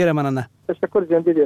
ممنون. تشکر جان.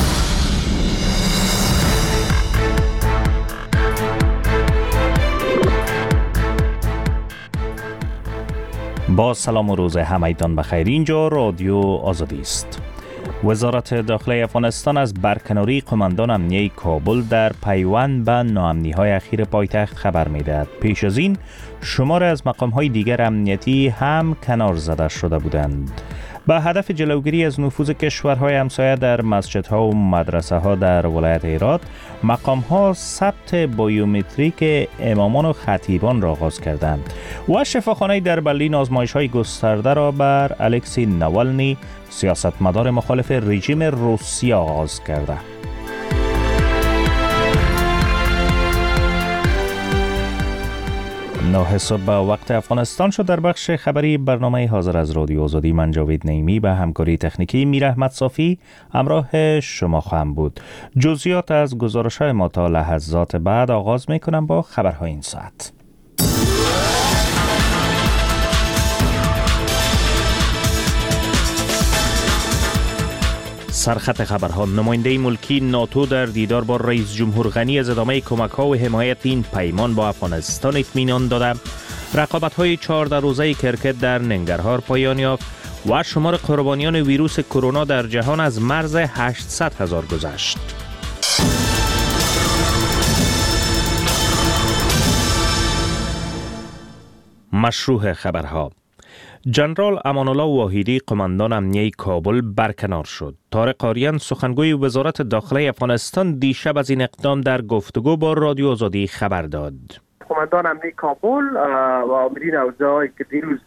با سلام و روز همگیتان بخیر. اینجا رادیو آزادی است. وزارت داخلی افغانستان از برکناری قماندان امنیه کابل در پیوند به ناامنی‌های اخیر پایتخت خبر می‌دهد. پیش از این شماری از مقام‌های دیگر امنیتی هم کنار زده شده بودند. با هدف جلوگیری از نفوذ کشورهای همسایه در مسجدها و مدرسه‌ها در ولایت هرات، مقام‌ها ثبت بیومتریک امامان و خطیبان را آغاز کردند و شفاخانه در برلین آزمایش‌های گسترده را بر الکسی نوالنی، سیاستمدار مخالف رژیم روسیه آغاز کرده. نه صبح به وقت افغانستان شد. در بخش خبری برنامه حاضر از رادیو آزادی من جاوید نعیمی به همکاری تکنیکی میر احمد صافی همراه شما خواهم بود. جزئیات از گزارش‌های ما تا لحظات بعد. آغاز می‌کنم با خبرهای این ساعت. سرخط خبرها: نماینده ملکی ناتو در دیدار با رئیس جمهور غنی از ادامه کمک‌ها و حمایت این پیمان با افغانستان اطمینان داده. رقابت‌های 14 روزه کرکت در ننگرهار پایان یافت و شمار قربانیان ویروس کرونا در جهان از مرز 800,000 گذشت. مشروع خبرها: جنرال امان الله واحدی قماندان امنیه کابل برکنار شد. طارق آریان سخنگوی وزارت داخلی افغانستان دیشب از این اقدام در گفتگو با رادیو آزادی خبر داد. قماندان امنیه کابل و آمرین اوضاعی که دیروز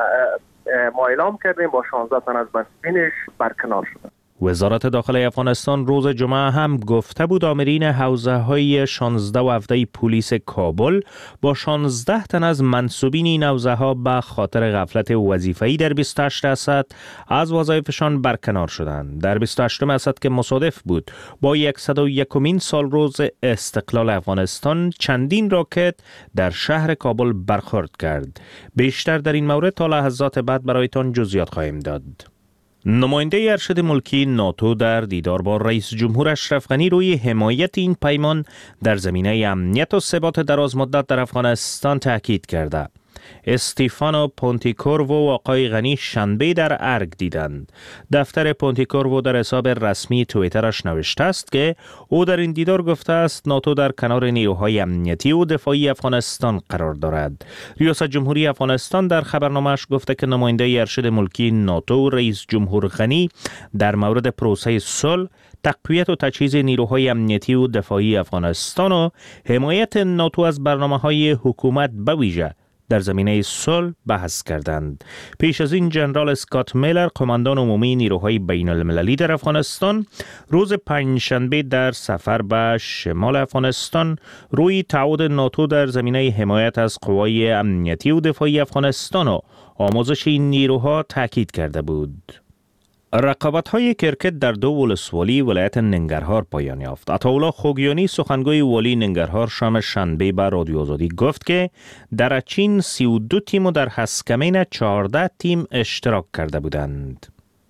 ما اعلام کردیم با 16 تن از مسئولینش برکنار شدند. وزارت داخلی افغانستان روز جمعه هم گفته بود آمرین حوزه‌های 16 و 17 پلیس کابل با 16 تن از منصوبین این حوزه‌ها به خاطر غفلت وظیفه‌ای در 28 اسد از وظایفشان برکنار شدند. در 28 اسد که مصادف بود با 101مین سال روز استقلال افغانستان، چندین راکت در شهر کابل برخورد کرد. بیشتر در این مورد تا لحظات بعد برایتان جزئیات خواهیم داد. نماینده ارشد ملکی ناتو در دیدار با رئیس جمهور اشرف غنی روی حمایت این پیمان در زمینه امنیت و ثبات درازمدت در افغانستان تاکید کرده. استیفانو پونتیکورو و آقای غنی شنبه در ارگ دیدند. دفتر پونتیکورو در حساب رسمی توییترش نوشته است که او در این دیدار گفته است ناتو در کنار نیروهای امنیتی و دفاعی افغانستان قرار دارد. ریاست جمهوری افغانستان در خبرنامه‌اش گفته که نماینده ارشد ملکی ناتو رئیس جمهور غنی در مورد پروسه صلح، تقویت و تجهیز نیروهای امنیتی و دفاعی افغانستان و حمایت ناتو از برنامه‌های حکومت به ویژه در زمینه صلح بحث کردند. پیش از این جنرال اسکات میلر قماندان عمومی نیروهای بین المللی در افغانستان روز پنجشنبه در سفر به شمال افغانستان روی تعهد ناتو در زمینه حمایت از قوای امنیتی و دفاعی افغانستان و آموزش این نیروها تاکید کرده بود. رقابت‌های کرکت در دو ولسوالی ولایت ننگرهار پایان یافت. عطاالله خوگیانی سخنگوی والی ننگرهار شام شنبه به رادیو آزادی گفت که در اچین 32 تیم و در هسکمین 14 تیم اشتراک کرده بودند.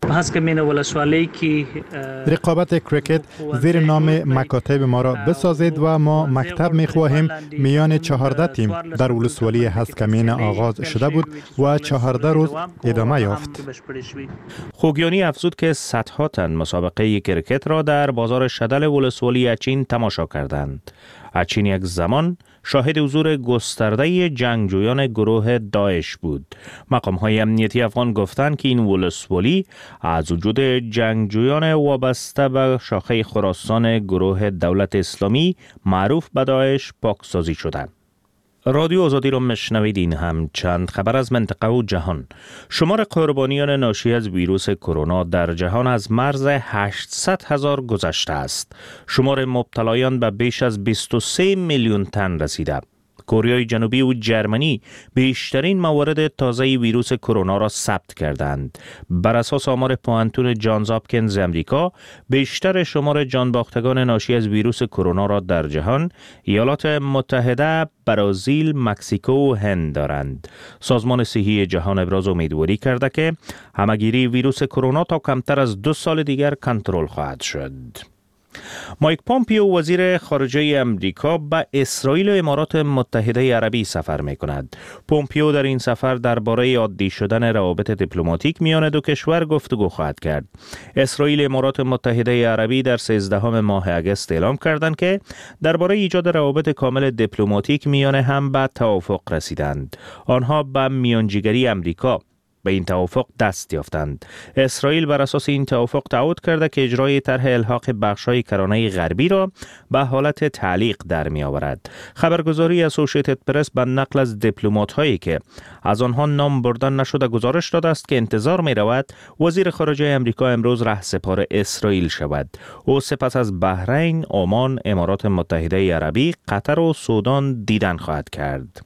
رقابت کرکت زیر نام مکاتب ما را بسازید و ما مکتب می خواهیم. میان 14 تیم در ولسوالی هسکمین آغاز شده بود و 14 روز ادامه یافت. خوگیانی افزود که صدها تن مسابقه کرکت را در بازار شدل ولسوالی اچین تماشا کردند. اچین یک زمان شاهد حضور گسترده جنگجویان گروه داعش بود. مقام‌های امنیتی افغان گفتند که این ولسوالی از وجود جنگجویان وابسته به شاخه خراسان گروه دولت اسلامی معروف به داعش پاکسازی شده. رادیو آزادی را مشنوید. این هم چند خبر از منطقه و جهان. شمار قربانیان ناشی از ویروس کرونا در جهان از مرز 800,000 گذشته است. شمار مبتلایان به بیش از 23 میلیون تن رسیده. کره جنوبی و جرمنی بیشترین موارد تازه ویروس کرونا را ثبت کردند. بر اساس آمار پوانتون جانز هاپکینز امریکا، بیشتر شمار جانباختگان ناشی از ویروس کرونا را در جهان ایالات متحده، برزیل، مکزیکو و هند دارند. سازمان صحی جهان ابراز امیدواری کرده که همهگیری ویروس کرونا تا کمتر از 2 سال دیگر کنترل خواهد شد. مایک پومپیو وزیر خارجه امریکا به اسرائیل و امارات متحده عربی سفر می کند. پومپیو در این سفر درباره عادی شدن روابط دیپلماتیک میان دو کشور گفتگو خواهد کرد. اسرائیل و امارات متحده عربی در 13 ماه اگست اعلام کردند که درباره ایجاد روابط کامل دیپلماتیک میان هم به توافق رسیدند. آنها به میانجیگری امریکا به این توافق دست یافتند. اسرائیل بر اساس این توافق تعهد کرده که اجرای طرح الحاق بخش‌های کرانه غربی را به حالت تعلیق در می آورد. خبرگزاری اسوسییتد پرس به نقل از دیپلمات‌هایی که از آنها نام بردن نشده گزارش داده است که انتظار می رود وزیر خارجه امریکا امروز رهسپار اسرائیل شود. او سپس از بحرین، عمان، امارات متحده عربی، قطر و سودان دیدن خواهد کرد.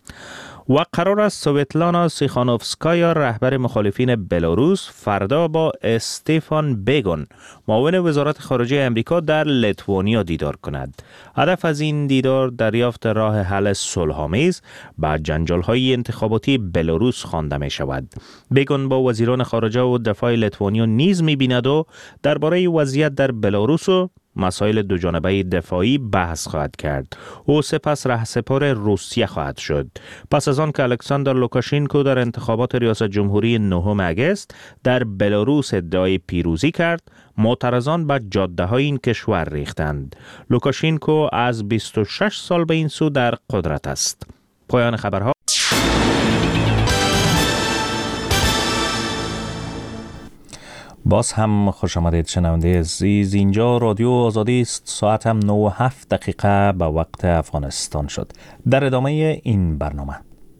و قرار است سویتلانا سیخانوفسکایا رهبر مخالفین بلاروس فردا با استفان بیگون معاون وزارت خارجه امریکا در لیتوانیا دیدار کند. هدف از این دیدار دریافت راه حل صلح‌آمیز به جنجال‌های انتخاباتی بلاروس خوانده می شود. بیگون با وزیران خارجه و دفاع لیتوانیا نیز می بیند و درباره وضعیت در بلاروس و مسائل دوجانبه دفاعی بحث خواهد کرد. او سپس رهسپار روسیه خواهد شد. پس از آن که الکساندر لوکاشنکو در انتخابات ریاست جمهوری 9 اگست در بلاروس ادعای پیروزی کرد، معترضان به جاده‌های این کشور ریختند. لوکاشنکو از 26 سال به این سو در قدرت است. پایان خبرها. باز هم خوش آمدید شنونده عزیز. اینجا رادیو آزادی است. ساعت هم 9:07 به وقت افغانستان شد. در ادامه این برنامه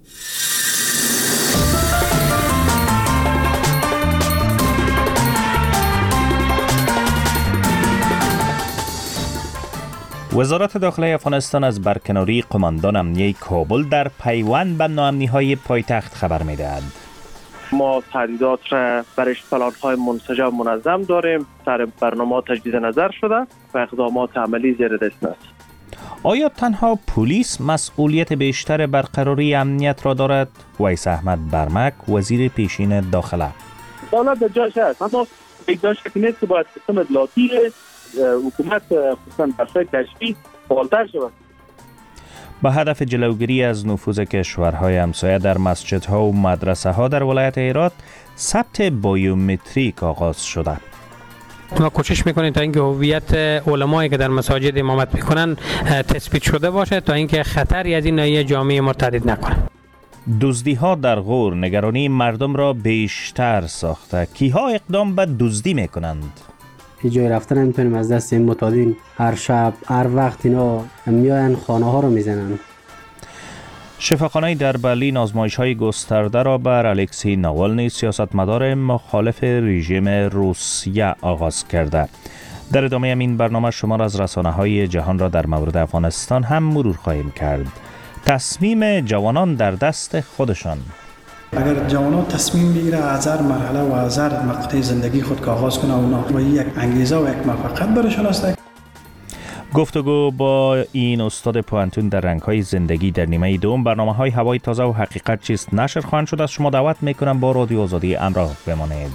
وزارت داخله افغانستان از برکناری قماندان امنیه کابل در پیوند به ناامنی‌های پایتخت خبر می‌دهد. ما تهدیدات را برای پلان‌های منسجم و منظم داریم. سر برنامه تجدید نظر شده و اقدامات عملی زیر دست است. آیا تنها پلیس مسئولیت بیشتر برقراری امنیت را دارد؟ ویس احمد برمک، وزیر پیشین داخله. دولت در جایش هست، اما یک جایش که نیست که باید سیستم اطلاعاتی حکومت خصوصا بخش کشفی فعالتر شود. با هدف جلوگیری از نفوذ کشورهای همسایه در مسجدها و مدرسه ها در ولایت هرات، ثبت بایومتریک آغاز شده. ما کوشش میکنیم تا اینکه هویت علمایی که در مساجد امامت میکنن تثبیت شده باشه تا اینکه خطری از این ناحیه جامعه ما تهدید نکنه. دزدی ها در غور نگرانی مردم را بیشتر ساخته. کیها اقدام به دزدی میکنند؟ جای رفتن نمیتونیم از دست این متادین. هر شب هر وقت اینا میاین خانه ها رو میزنن. شفاخانه در برلین آزمایش‌های گسترده را بر الکسی ناوالنی سیاستمدار مخالف رژیم روسیه آغاز کرده. در ادامه این برنامه شما را از رسانه‌های جهان را در مورد افغانستان هم مرور خواهیم کرد. تصمیم جوانان در دست خودشان. اگر جوانان تصمیم بگیره از هر مرحله و از هر مقطع زندگی خود که آغاز کنه و یک انگیزه و یک موفقیت برایشان است. گفتگو با این استاد پوانتون در رنگ‌های زندگی در نیمه دوم برنامه‌های هوای تازه و حقیقت چیست نشر خواهند شد. از شما دعوت می‌کنم با رادیو آزادی همراه بمانید.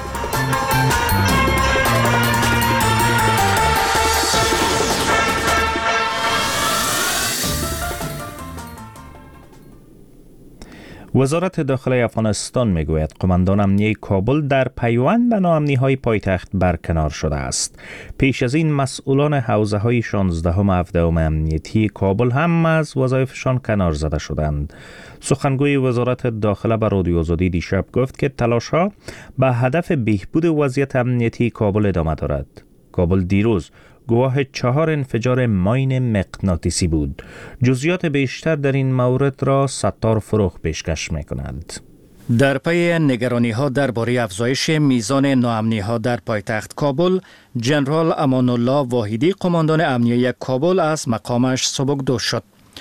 وزارت داخله افغانستان میگوید قماندان امنیه کابل در پیوند به ناامنی‌های پایتخت برکنار شده است. پیش از این مسئولان حوزه‌های 16 و 17 امنیتی کابل هم از وظایفشان کنار زده شدند. سخنگوی وزارت داخله به رادیو آزادی دیشب گفت که تلاش‌ها به هدف بهبود وضعیت امنیتی کابل ادامه دارد. کابل دیروز گواه 4 انفجار ماین مغناطیسی بود. جزئیات بیشتر در این مورد را ستار فروغ پیشکش می‌کند. در پی نگرانی‌ها درباره افزایش میزان ناامنی‌ها در پایتخت کابل، ژنرال امان الله واحدی قماندان امنیه کابل از مقامش سبکدوش شد.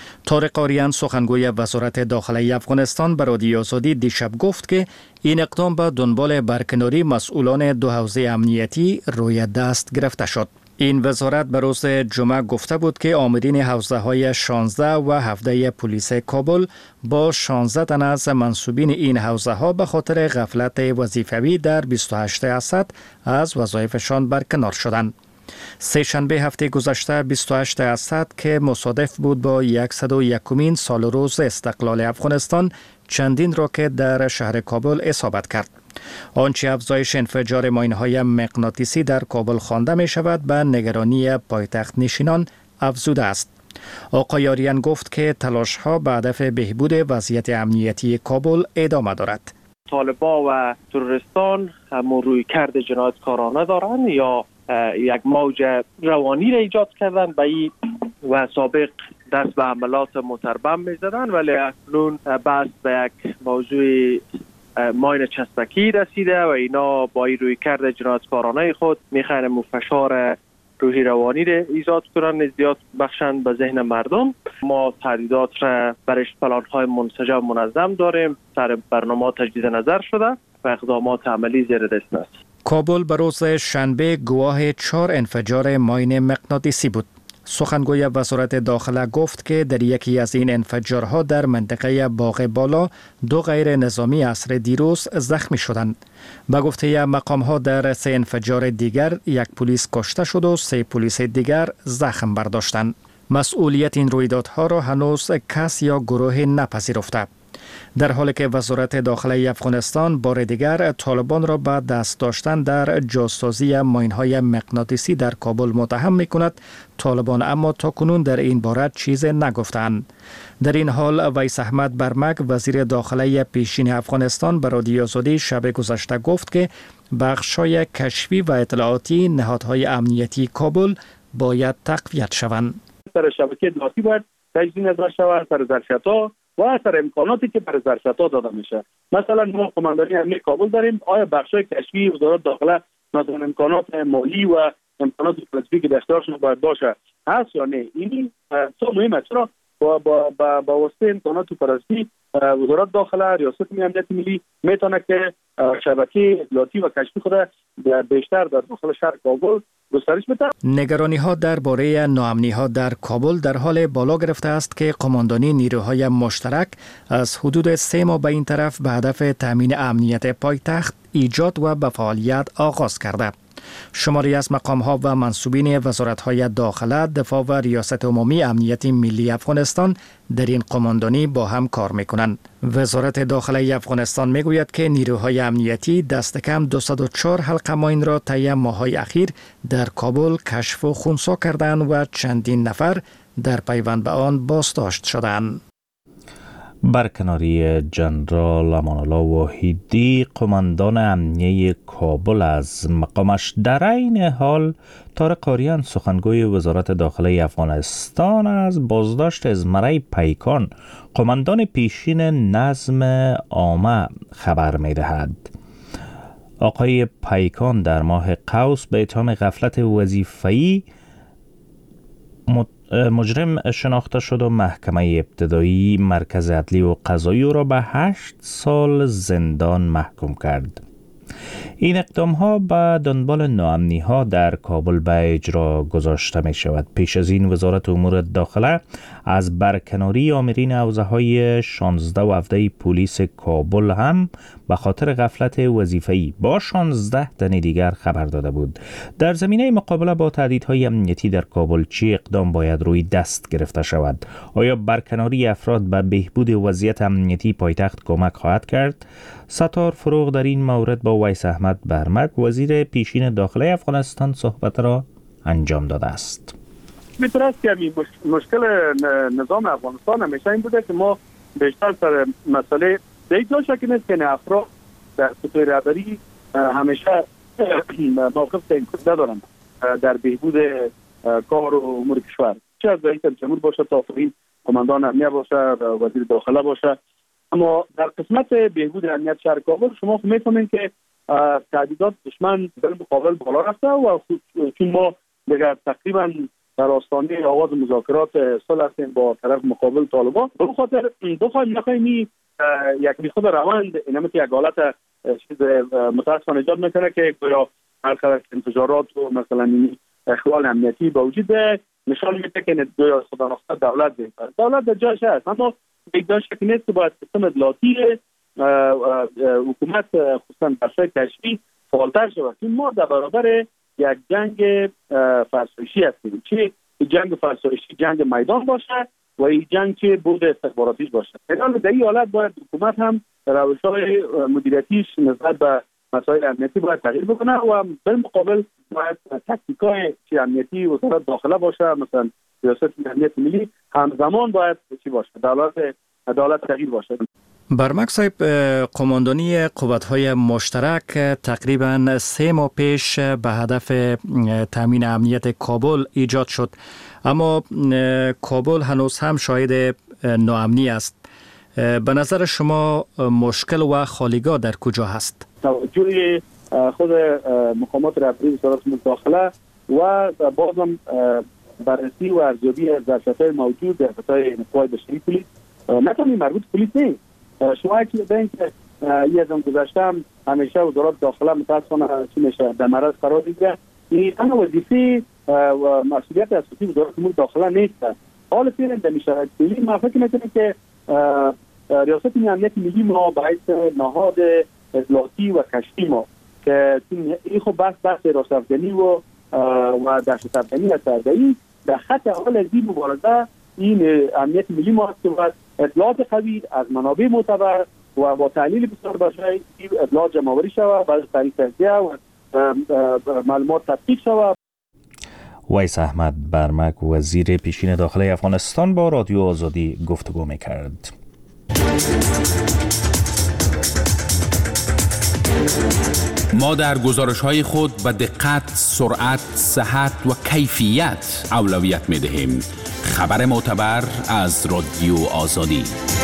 طارق آریان سخنگوی وزارت داخلی افغانستان به رادیو آزادی دیشب گفت که این اقدام به دنبال برکناری مسئولان دو حوزه امنیتی روی دست گرفته شد. این وزارت به روز جمعه گفته بود که آمرین حوزه های 16 و 17 پلیس کابل با 16 تن از منصوبین این حوزه ها به خاطر غفلت وظیفوی در 28 اسد از وظایفشان برکنار شدند. سه‌شنبه هفته گذشته 28 اسد که مصادف بود با 101مین سال روز استقلال افغانستان چندین راکت در شهر کابل اصابت کرد. آنچه افزایش انفجار ماین‌های مغناطیسی در کابل خوانده می شود به نگرانی پایتخت نشینان افزوده است. آقای آریان گفت که تلاش‌ها به هدف بهبود وضعیت امنیتی کابل ادامه دارد. طالبان و تروریستان همون روی کرد جنایتکارانه دارند یا یک موج روانی را ایجاد کردن به این و سابق دست به حملات متربم می زدن، ولی اکنون بحث به یک موضوع ماین چسبکی رسیده و اینا با این روی کرد جنایتکارانه خود میخواین فشار روحی روانی را ایجاد کنن، ازدیاد بخشند به ذهن مردم. ما تهدیدات را برای پلان‌های منسجم منظم داریم، سر برنامه تجدید نظر شده و اقدامات عملی زیر دست است. کابل به روز شنبه گواه 4 انفجار ماین مغناطیسی بود. سخنگوی وزارت داخله گفت که در یکی از این انفجارها در منطقه باغ بالا 2 غیر نظامی عصر دیروز زخمی شدند. به گفته مقام‌ها در 3 انفجار دیگر 1 پلیس کشته شد و 3 پلیس دیگر زخم برداشتند. مسئولیت این رویدادها را هنوز کس یا گروه نپذیرفته. در حالی که وزارت داخلی افغانستان بار دیگر طالبان را به دست داشتن در جاسازی ماین‌های مغناطیسی در کابل متهم می‌کند، طالبان اما تاکنون در این باره چیز نگفتند. در این حال ویس احمد برمک وزیر داخلی پیشین افغانستان به رادیو آزادی شب گذشته گفت که بخش‌های کشفی و اطلاعاتی نهادهای امنیتی کابل باید تقویت شوند. سر شبکه اطلاعاتی باید تجدید نظر شود، سر ظرفیت‌ها و اثر امکاناتی که برای ظرفیت‌ها داده میشه. مثلا ما قماندانی امنیت کابل داریم، آیا بخشای کشفی وزارت داخله مثلا امکانات مالی و امکانات فلسفی که در اختیارشون باید باشه هست یا نه؟ این تو مهمه، چرا با واسطه امکانات فلسفی وزارت داخله ریاست امنیت ملی میتونه که شبکه اطلاعاتی و کشفی خود بیشتر در داخل شهر کابل گسترش بده. نگرانی ها درباره ناامنی ها در کابل در حال بالا گرفته است که قماندانی نیروهای مشترک از حدود 3 ماه به این طرف به هدف تامین امنیت پایتخت ایجاد و به فعالیت آغاز کرده. شماری از مقام‌ها و منصوبین وزارت‌های داخله، دفاع و ریاست عمومی امنیت ملی افغانستان در این قماندانی با هم کار می‌کنند. وزارت داخله افغانستان می‌گوید که نیروهای امنیتی دست کم 204 حلقه ماین را طی ماه‌های اخیر در کابل کشف و خنثی کردند و چندین نفر در پیوند به آن بازداشت شدند. برکناری جنرال امان الله واحدی قماندان امنیه کابل از مقامش. در این حال طارق آریان سخنگوی وزارت داخلی افغانستان از بازداشت ازمره پیکان قماندان پیشین نظم عامه خبر می دهد. آقای پیکان در ماه قوس به اتهام غفلت وظیفه‌ای مجرم شناخته شد و محکمه ابتدایی مرکز عدلی و قضایی او را به 8 سال زندان محکوم کرد. این اقدام ها به دنبال ناامنی ها در کابل به اجرا گذاشته می شود. پیش از این وزارت امور داخله از برکناری آمرین حوزه های 16 و 17 پلیس کابل هم به خاطر غفلت وظیفه‌ای با 16 تن دیگر خبر داده بود. در زمینه مقابله با تهدیدهای امنیتی در کابل چه اقدام باید روی دست گرفته شود؟ آیا برکناری افراد به بهبود وضعیت امنیتی پایتخت کمک خواهد کرد؟ ستار فروغ در این مورد با ویس احمد برمک وزیر پیشین داخلی افغانستان صحبت را انجام داده است. میتونه است که مشکل نظام افغانستان همیشه این بوده که ما بیشتر سر مسئله دیگه شکل نیست که افراد در سطح رهبری همیشه موقف تعیین کننده دارند در بهبود کار و امور کشور، چه از رئیس جمهور باشه تا این قماندان امنیت باشه وزیر داخله باشه. اما در قسمت بهبود امنیت شهر کابل شما میفهمید که تهدیدات دشمن در مقابل بالا رفته و چون ما دیگر تقریبا در آستانه آغاز مذاکرات صلح هستیم با طرف مقابل طالبان. به خاطر بخوایم نخواهیم یک خود روند اینم که یک حالت چیز متاسفانه ایجاد میکنه که گویا هر انفجارات و مثلا اخلال امنیتی با وجود نشان میده که گویا خدا نخواسته دولت در جایش هست، اما یک جای شکی نیست که باید سیستم اطلاعاتی حکومت خصوصا بخشای کشفی فعالتر شود. ما در برابر یک جنگ فرسایشی هستیم، چه جنگ فرسایشی جنگ میدان باشه و این جنگ که بود استخباراتیش باشه. در این حالت باید حکومت هم روش‌های مدیریتیش نسبت به مسائل امنیتی باید تغییر بکنه و بالمقابل باید تکتیکای امنیتی وزارت داخله باشه، مثلا ریاست امنیت ملی همزمان باید چی باشه، عدالت تغییر باشه. برمک صاحب، قماندانی قوت‌های مشترک تقریباً 3 ماه پیش به هدف تامین امنیت کابل ایجاد شد، اما کابل هنوز هم شاهد ناامنی است. به نظر شما مشکل و خالیگاه در کجا هست؟ توجه خود مقامات رهبری وزارت داخله و بازم بررسی و ارزیابی از ظرفیت‌های موجود در سطح قوای بشری پلیس، نه تنها مربوط پلیس نیست. شما که ببینید که یه از گذشتم همیشه وزارت داخله متاسفانه چی میشه در معرض قرار میگیره. این اما وظیفه و مسئولیت اساسی وزارت امور داخله نیست. حال فعلا در شرایط فعلی ما فکر می‌کنیم که ریاست امنیت ملی ما باعث نهاد اطلاعاتی و کشفی ما که این خب بحث راست افغانی و دهشت افغانی هست. در خط اول از این مبارزه این امنیت ملی ما هست که باید اطلاعات قوی از منابع معتبر و با تحلیل بسیار بجای اطلاعات جمع‌آوری شود، بعد طریق تجزیه و معلومات تفکیک شود. ویس احمد برمک، وزیر پیشین داخلی افغانستان، با رادیو آزادی گفتگو می‌کرد. ما در گزارش‌های خود به دقت، سرعت، صحت و کیفیت اولویت می‌دهیم. خبر معتبر از رادیو آزادی.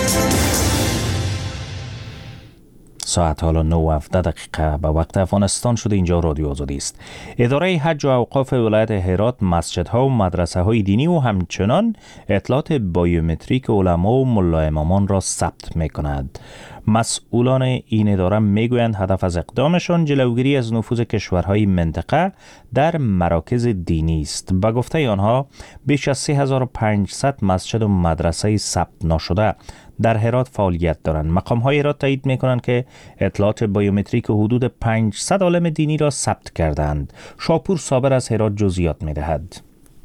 ساعت حالا 9:17 به وقت افغانستان شده. اینجا رادیو آزادی است. اداره حج و اوقاف ولایت هرات مسجدها و مدرسه های دینی و همچنان اطلاعات بایومتریک علما و ملا امامان را ثبت می کند. مسئولان این اداره می گویند هدف از اقدامشان جلوگیری از نفوذ کشورهای منطقه در مراکز دینی است. به گفته آنها بیش از 3500 مسجد و مدرسه ثبت نشده در هرات فعالیت دارند. مقام‌های هرات تایید می‌کنند که اطلاعات بایومتریک حدود 500 عالم دینی را ثبت کردند. شاپور صابر از هرات جزئیات می‌دهد.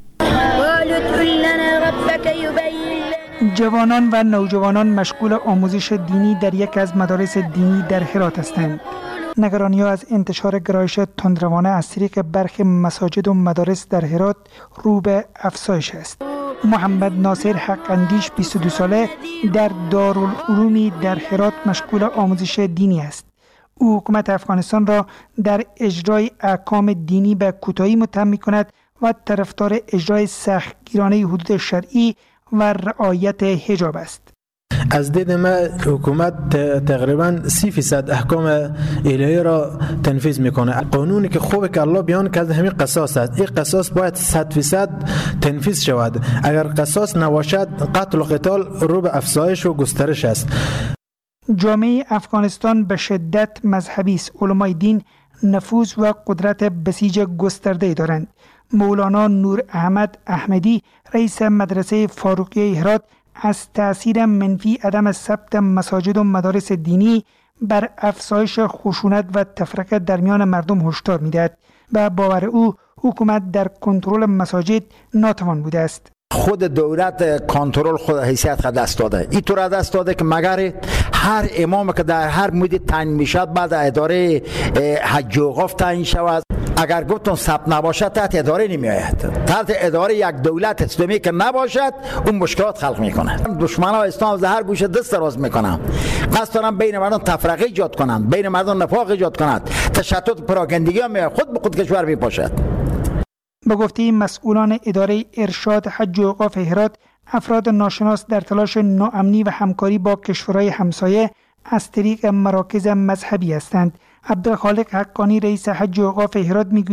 جوانان و نوجوانان مشغول آموزش دینی در یک از مدارس دینی در هرات هستند. نگرانی‌ها از انتشار گرایش تندروانه از طریق برخی مساجد و مدارس در هرات رو به افزایش است. محمد ناصر حق اندیش 22 ساله در دارالعلومی در هرات مشغول آموزش دینی است. او حکومت افغانستان را در اجرای احکام دینی به کوتاهی متهم می‌کند و طرفدار اجرای سختگیرانه حدود شرعی و رعایت حجاب است. از دید ما حکومت تقریبا 30% احکام الهی را تنفیذ میکنه. قانونی که خوبه که الله بیان کرده همین قصاص است. این قصاص باید 100% تنفیذ شود. اگر قصاص نباشد قتل و قتال رو به افزایش و گسترش است. جامعه افغانستان به شدت مذهبی است. علمای دین نفوذ و قدرت بسیج گسترده دارند. مولانا نور احمد احمدی رئیس مدرسه فاروقیه هرات از تأثیر منفی عدم ثبت مساجد و مدارس دینی بر افزایش خشونت و تفرقه در میان مردم هشدار می‌دهد و باور او حکومت در کنترل مساجد ناتوان بوده است. خود دولت کنترل خود حیثیت خود دست داده. این طور دست داده که مگر هر امام که در هر مدت تعیین میشد بعد اداره حج و اوقاف تعیین شود. اگر گفتم ثبت نباشد تحت اداره نمی آید. تحت اداره یک دولت اسلامی که نباشد اون مشکلات خلق میکنه. دشمنان اسلام از هر گوشه دست دراز میکنن. قصد دارن بین مردم تفرقه ایجاد کنند، بین مردم نفاق ایجاد کنند، تشتت پراگندگی هم خود به خود کشور میپاشد. به گفته مسئولان اداره ارشاد حج و اوقاف هرات، افراد ناشناس در تلاش ناامنی و همکاری با کشورهای همسایه از طریق مراکز مذهبی هستند. عبدالخالق حقانی رئیس حج و اوقاف هرات میگوید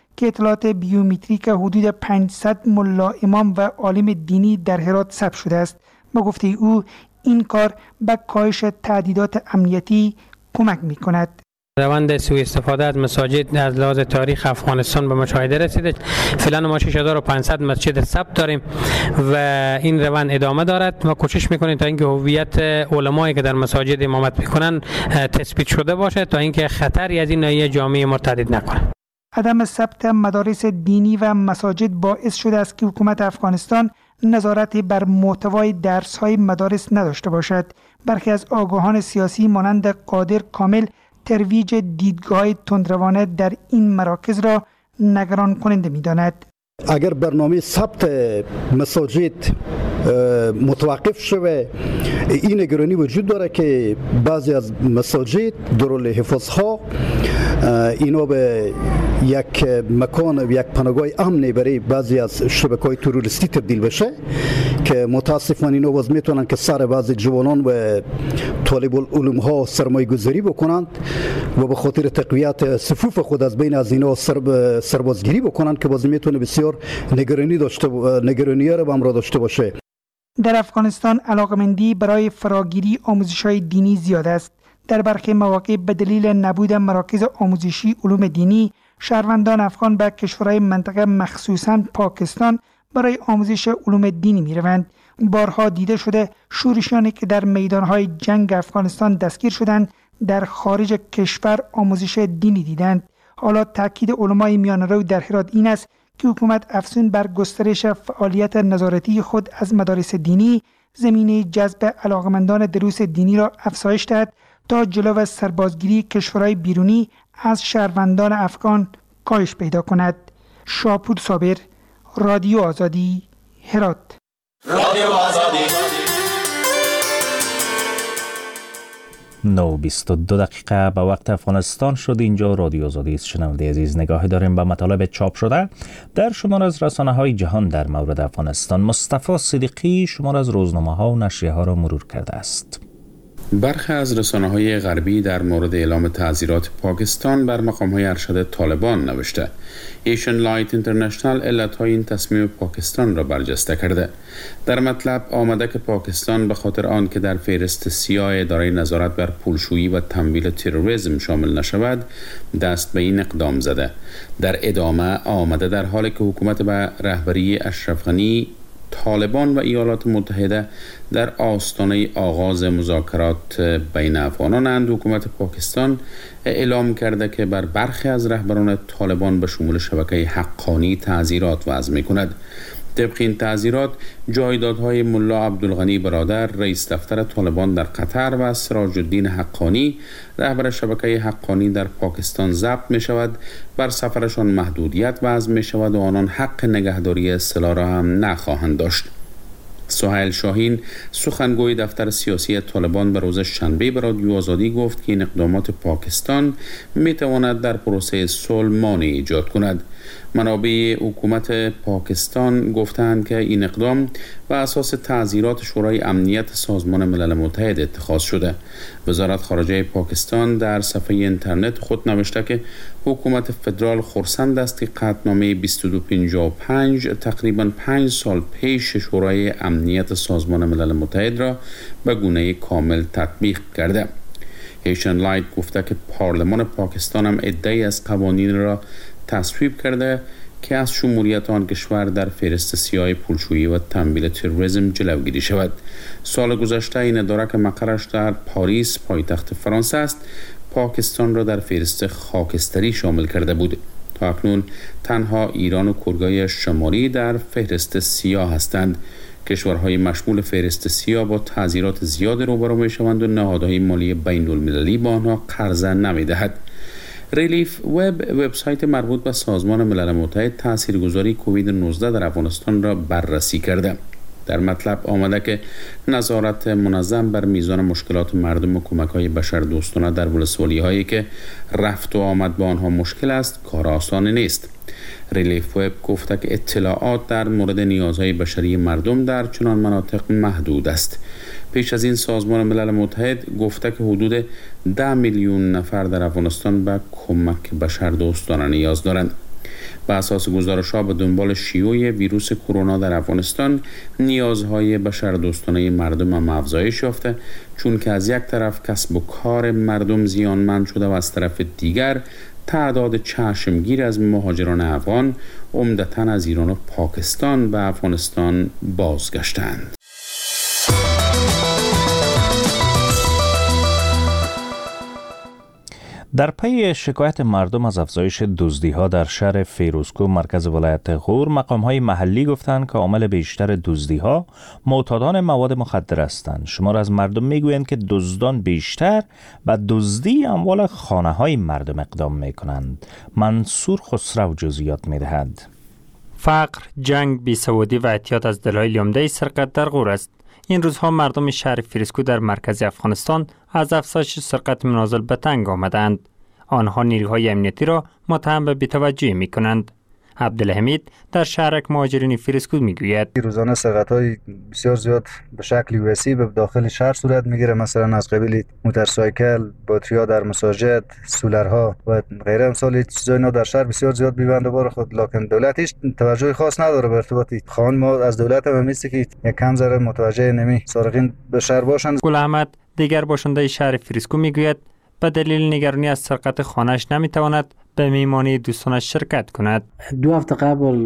که اطلاعات بیومتریک حدود 500 ملا امام و عالم دینی در هرات ثبت شده است. با گفته او این کار به کاهش تهدیدات امنیتی کمک می‌کند. روند سوء استفاده از مساجد از لحاظ تاریخ افغانستان به مشاهده رسیده. فعلا ما 6500 مسجد ثبت داریم و این روند ادامه دارد. ما کوشش میکنیم تا اینکه هویت علمایی که در مساجد امامت میکنن تثبیت شده باشه تا اینکه خطری از این ناحیه جامعه مرتد نکنه. عدم ثبت مدارس دینی و مساجد باعث شده است که حکومت افغانستان نظارت بر محتوای درس‌های مدارس نداشته باشد. برخی از آگاهان سیاسی مانند قادر کامل ترویج دیدگاه تندروانه در این مراکز را نگران کننده می‌داند. اگر برنامه ثبت مساجد متوقف شوه، این نگرانی وجود داره که بعضی از مساجد دارالحفاظها اینا به یک مکان و یک پناهگاه امن برای بعضی از شبکه‌های تروریستی تبدیل بشه که متاسفانه اینا باز میتونن که سر بعضی جوانان و طالب العلوم ها سرمایه گذاری بکنند و به خاطر تقویت صفوف خود از بین از اینا سربازگیری بکنند که باز میتونه بسیار نگرانی را هم داشته باشه. در افغانستان علاقمندی برای فراگیری آموزش‌های دینی زیاد است. در برخی مواقع به دلیل نبود مراکز آموزشی علوم دینی، شهروندان افغان به کشورهای منطقه مخصوصاً پاکستان برای آموزش علوم دینی می‌روند. بارها دیده شده شورشیانی که در میدانهای جنگ افغانستان دستگیر شدند در خارج کشور آموزش دینی دیدند. حالا تاکید علمای میانه‌رو در هرات این است که حکومت افزون بر گسترش فعالیت نظارتی خود از مدارس دینی، زمینه جذب علاقمندان دروس دینی را افزایش دهد تا جلو سربازگیری کشورهای بیرونی از شهروندان افغان کاهش پیدا کند. شاپور صابر، رادیو آزادی، هرات. رادیو آزادی. 9:22 به وقت افغانستان شد. اینجا رادیو آزادی است. شنونده عزیز، نگاهی داریم به مطالب چاپ شده در شمار از رسانه‌های جهان در مورد افغانستان. مصطفی صدیقی شمار از روزنامه‌ها و نشریه‌ها را مرور کرده است. برخی از رسانه‌های غربی در مورد اعلام تعزیرات پاکستان بر مقام‌های ارشد طالبان نوشته. ایشن لایت اینترنشنال علت‌های این تصمیم پاکستان را برجسته کرده. در مطلب آمده که پاکستان به خاطر آن که در فهرست سیاه اداره نظارت بر پولشویی و تمویل تروریسم شامل نشود دست به این اقدام زده. در ادامه آمده در حالی که حکومت به رهبری اشرف غنی، طالبان و ایالات متحده در آستانه آغاز مذاکرات بین افغانانند، حکومت پاکستان اعلام کرده که بر برخی از رهبران طالبان به شمول شبکه حقانی تعزیرات وضع می‌کند. طبق این تعزیرات جایدادهای ملا عبدالغنی برادر، رئیس دفتر طالبان در قطر، و سراج الدین حقانی، رهبر شبکه حقانی در پاکستان ضبط می شود. بر سفرشان محدودیت وضع می شود و آنان حق نگهداری اصطلاح را هم نخواهند داشت. سهیل شاهین، سخنگوی دفتر سیاسی طالبان، به روز شنبه به رادیو آزادی گفت که این اقدامات پاکستان می تواند در پروسه صلح مانعی ایجاد کند. منابع حکومت پاکستان گفتند که این اقدام بر اساس تعزیرات شورای امنیت سازمان ملل متحد اتخاذ شده. وزارت خارجه پاکستان در صفحه اینترنت خود نوشته که حکومت فدرال خرسند است که قطعنامه 2255 تقریباً 5 سال پیش شورای امنیت سازمان ملل متحد را به گونه کامل تطبیق کرده. هیشن لایت گفته که پارلمان پاکستان هم عده‌ای از قوانین را تصویب کرده که از شمولیت آن کشور در فهرست سیاه پولشویی و تمویل تروریسم جلوگیری شود. سال گذشته این اداره که مقرش در پاریس، پایتخت فرانسه است، پاکستان را در فهرست خاکستری شامل کرده بود. تا اکنون تنها ایران و کره شمالی در فهرست سیاه هستند. کشورهای مشمول فهرست سیاه با تعزیرات زیاد روبرو می‌شوند و نهادهای مالی بین‌المللی با آنها قرضه نمی‌دهد. ریلیف وبسایت مربوط به سازمان ملل متحد تاثیرگذاری کووید 19 در افغانستان را بررسی کرده. در مطلب آمده که نظارت منظم بر میزان مشکلات مردم و کمک‌های بشردوستانه در ولسوالی‌هایی که رفت و آمد با آنها مشکل است کار آسانی نیست. ریلیف وب گفته که اطلاعات در مورد نیازهای بشری مردم در چنان مناطق محدود است. پیش از این سازمان ملل متحد گفته که حدود 10 میلیون نفر در افغانستان به کمک بشردوستانه نیاز دارند. بر اساس گزارش‌ها به دنبال شیوع ویروس کرونا در افغانستان نیازهای بشردوستانه مردم هم افزایش یافته، چون که از یک طرف کسب و کار مردم زیانمند شده و از طرف دیگر تعداد چشمگیر از مهاجران افغان عمدتاً از ایران و پاکستان به افغانستان بازگشتند. در پی شکایت مردم از افزایش دزدی‌ها در شهر فیروزکوه مرکز ولایت غور، مقام‌های محلی گفتند که عامل بیشتر دزدی‌ها معتادان مواد مخدر هستند. شمار از مردم میگویند که دزدان بیشتر و دزدی اموال خانه‌های مردم اقدام می‌کنند. منصور خسرو جزئیات می‌دهد. فقر، جنگ، بیسوادی و اعتیاد از دلایل عمده سرقت در غور است. این روزها مردم شهر فیروزکوه در مرکز افغانستان از افزایش سرقت منازل به تنگ آمدند. آنها نیروهای امنیتی را متهم به بی‌توجهی می‌کنند. عبدالحمید در شهرک مهاجرین فیروزکوه میگوید روزانه سرقت‌های بسیار زیاد به شکل وسیع به داخل شهر صورت میگیره، مثلا از قبیل موتورسایکل، باتری‌ها در مساجد، سولرها و غیره امثال چیزای اینا در شهر بسیار زیاد می‌بنده بار خود، لکن دولت هیچ توجهی خاص نداره به ارتباط خان. ما از دولت هم می‌خواستیم که یک کم ذره متوجه نمی سارقین به شهر باشند. گل احمد دیگر باشنده شهر فیروزکوه میگوید به دلیل نگرانی از سرقت خانه‌اش نمی‌تواند به میمانی دوستانش شرکت کند. 2 هفته قبل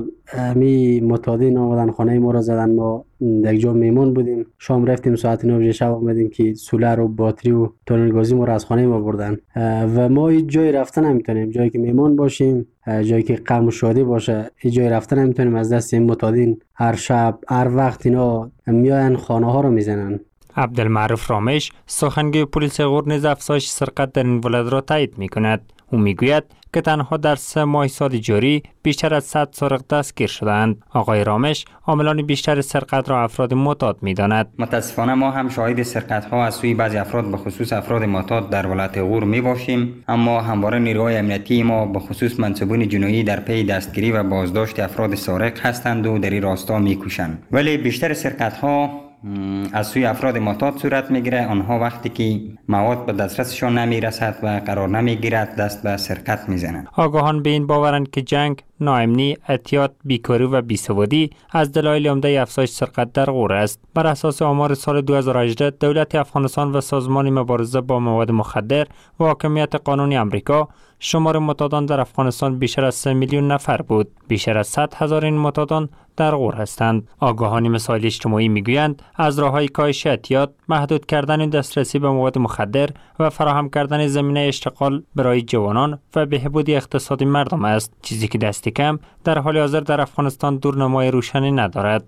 می معتادین آمدن خانه ما را زدن. ما در یک جا میمون بودیم، شام رفتیم ساعت 9 شب آمدیم که سولر و باتری و تونلگازی ما را از خانه ما بردن و ما هیچ جای رفتن نمیتونیم. جایی که میمون باشیم، جایی که غم و شادی باشه، هیچ جای رفتن نمیتونیم. از دست این معتادین هر شب هر وقت اینا میاین خانه ها رو میزنن. عبدالمعروف رامش سخنگوی پلیس غور نیز افزایش سرقت در این ولایت را تایید میکند. او میگوید که تنها در 3 ماه سال جاری بیشتر از 100 سارق دستگیر شدند. آقای رامش عاملان بیشتر سرقت را افراد معتاد می‌داند. متاسفانه ما هم شاهد سرقت‌ها از سوی بعضی افراد به خصوص افراد معتاد در ولایت غور می‌باشیم، اما همواره نیروهای امنیتی ما به خصوص منصبان جنایی در پی دستگیری و بازداشت افراد سارق هستند و در این راستا می‌کوشند. ولی بیشتر سرقت‌ها از سوی افراد معتاد صورت میگیره. آنها وقتی که مواد به دسترسشان نمیرسد و قرار نمیگیرد دست به سرقت میزنند. آگاهان به این باورند که جنگ، ناامنی، اعتیاد، بیکاری و بیسوادی از دلایل عمده افزایش سرقت در غور است. بر اساس آمار سال 2018 دولت افغانستان و سازمان مبارزه با مواد مخدر و حاکمیت قانونی آمریکا شمار معتادان در افغانستان بیشتر از 3 میلیون نفر بود. بیشتر از 100,000 این معتادان در غور هستند. آگاهان مسائل اجتماعی میگویند از راههای کاهش اعتیاد، محدود کردن دسترسی به مواد مخدر و فراهم کردن زمینه اشتغال برای جوانان و بهبود اقتصاد مردم است، چیزی که دست کم در حال حاضر در افغانستان دورنمای روشنی ندارد.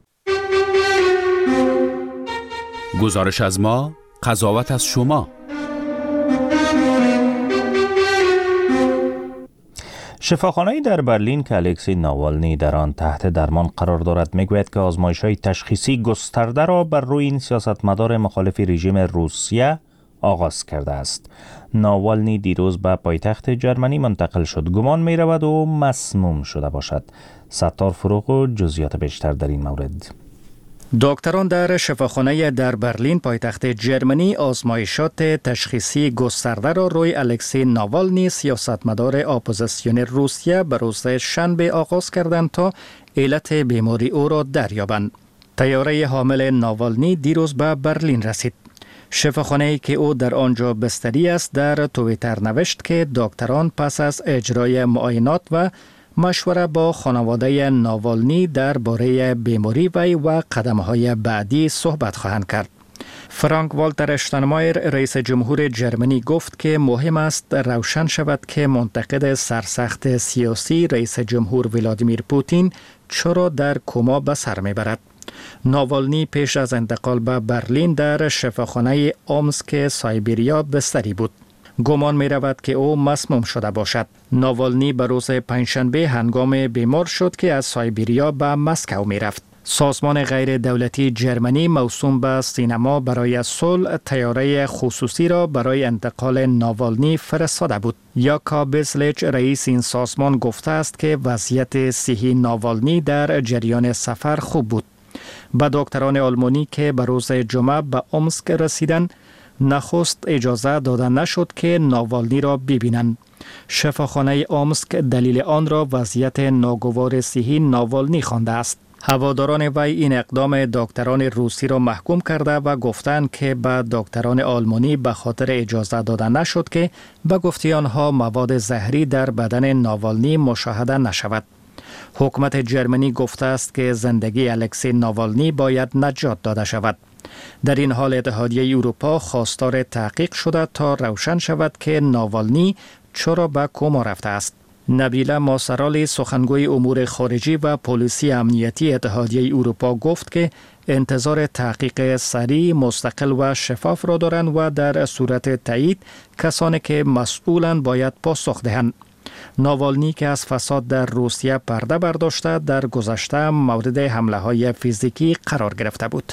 گزارش از ما، قضاوت از شما. شفاخانه‌ای در برلین که الکسی ناوالنی در آن تحت درمان قرار دارد میگوید که آزمایش‌های تشخیصی گسترده را بر روی این سیاستمدار مخالف رژیم روسیه آغاز کرده است. ناوالنی دیروز به پایتخت جرمنی منتقل شد. گمان می رود و مسموم شده باشد. ستار فروغ و جزئیات بیشتر در این مورد. دکتران در شفاخانه در برلین پایتخت جرمنی آزمایشات تشخیصی گسترده را روی الکسی ناوالنی سیاستمدار اپوزیسیون روسیه به روز شنبه آغاز کردند تا علت بیماری او را دریابند. طیاره حامل ناوالنی دیروز به برلین رسید. شفاخانه‌ای که او در آنجا بستری است در توییتر نوشت که دکتران پس از اجرای معاینات و مشوره با خانواده ناوالنی درباره بیماری وی و قدم‌های بعدی صحبت خواهند کرد. فرانک والتر اشتاینمایر رئیس جمهور جرمنی گفت که مهم است روشن شود که منتقد سرسخت سیاسی رئیس جمهور ولادیمیر پوتین چرا در کما به سر میبرد. ناوالنی پیش از انتقال به برلین در شفاخانه اومسک سایبریا بستری بود. گمان می رود که او مسموم شده باشد. ناوالنی به روز پنجشنبه هنگام بیمار شد که از سایبریا به مسکو می رفت. سازمان غیر دولتی جرمنی موسوم به سینما برای صلح طیاره خصوصی را برای انتقال ناوالنی فرستاده بود. یاکاب بزلچ رئیس این سازمان گفته است که وضعیت صحی ناوالنی در جریان سفر خوب بود. با دکتران آلمانی که به روز جمعه به اومسک رسیدند نخست اجازه داده نشد که ناوالنی را ببینند. شفاخانه آمسک دلیل آن را وضعیت ناگوار صحی ناوالنی خوانده است. هواداران وی این اقدام دکتران روسی را محکوم کرده و گفتند که به دکتران آلمانی به خاطر اجازه داده نشد که به گفته آنها مواد زهری در بدن ناوالنی مشاهده نشود. حکومت جرمنی گفته است که زندگی الکسی ناوالنی باید نجات داده شود. در این حال اتحادیه اروپا خواستار تحقیق شده تا روشن شود که ناوالنی چرا به کما رفته است. نبیله ماسرالی سخنگوی امور خارجی و پلیسی امنیتی اتحادیه اروپا گفت که انتظار تحقیق سریع، مستقل و شفاف را دارند و در صورت تایید کسانی که مسئولند باید پاسخ دهند. ناوالنی که از فساد در روسیه پرده برداشته در گذشته مورد حمله های فیزیکی قرار گرفته بود.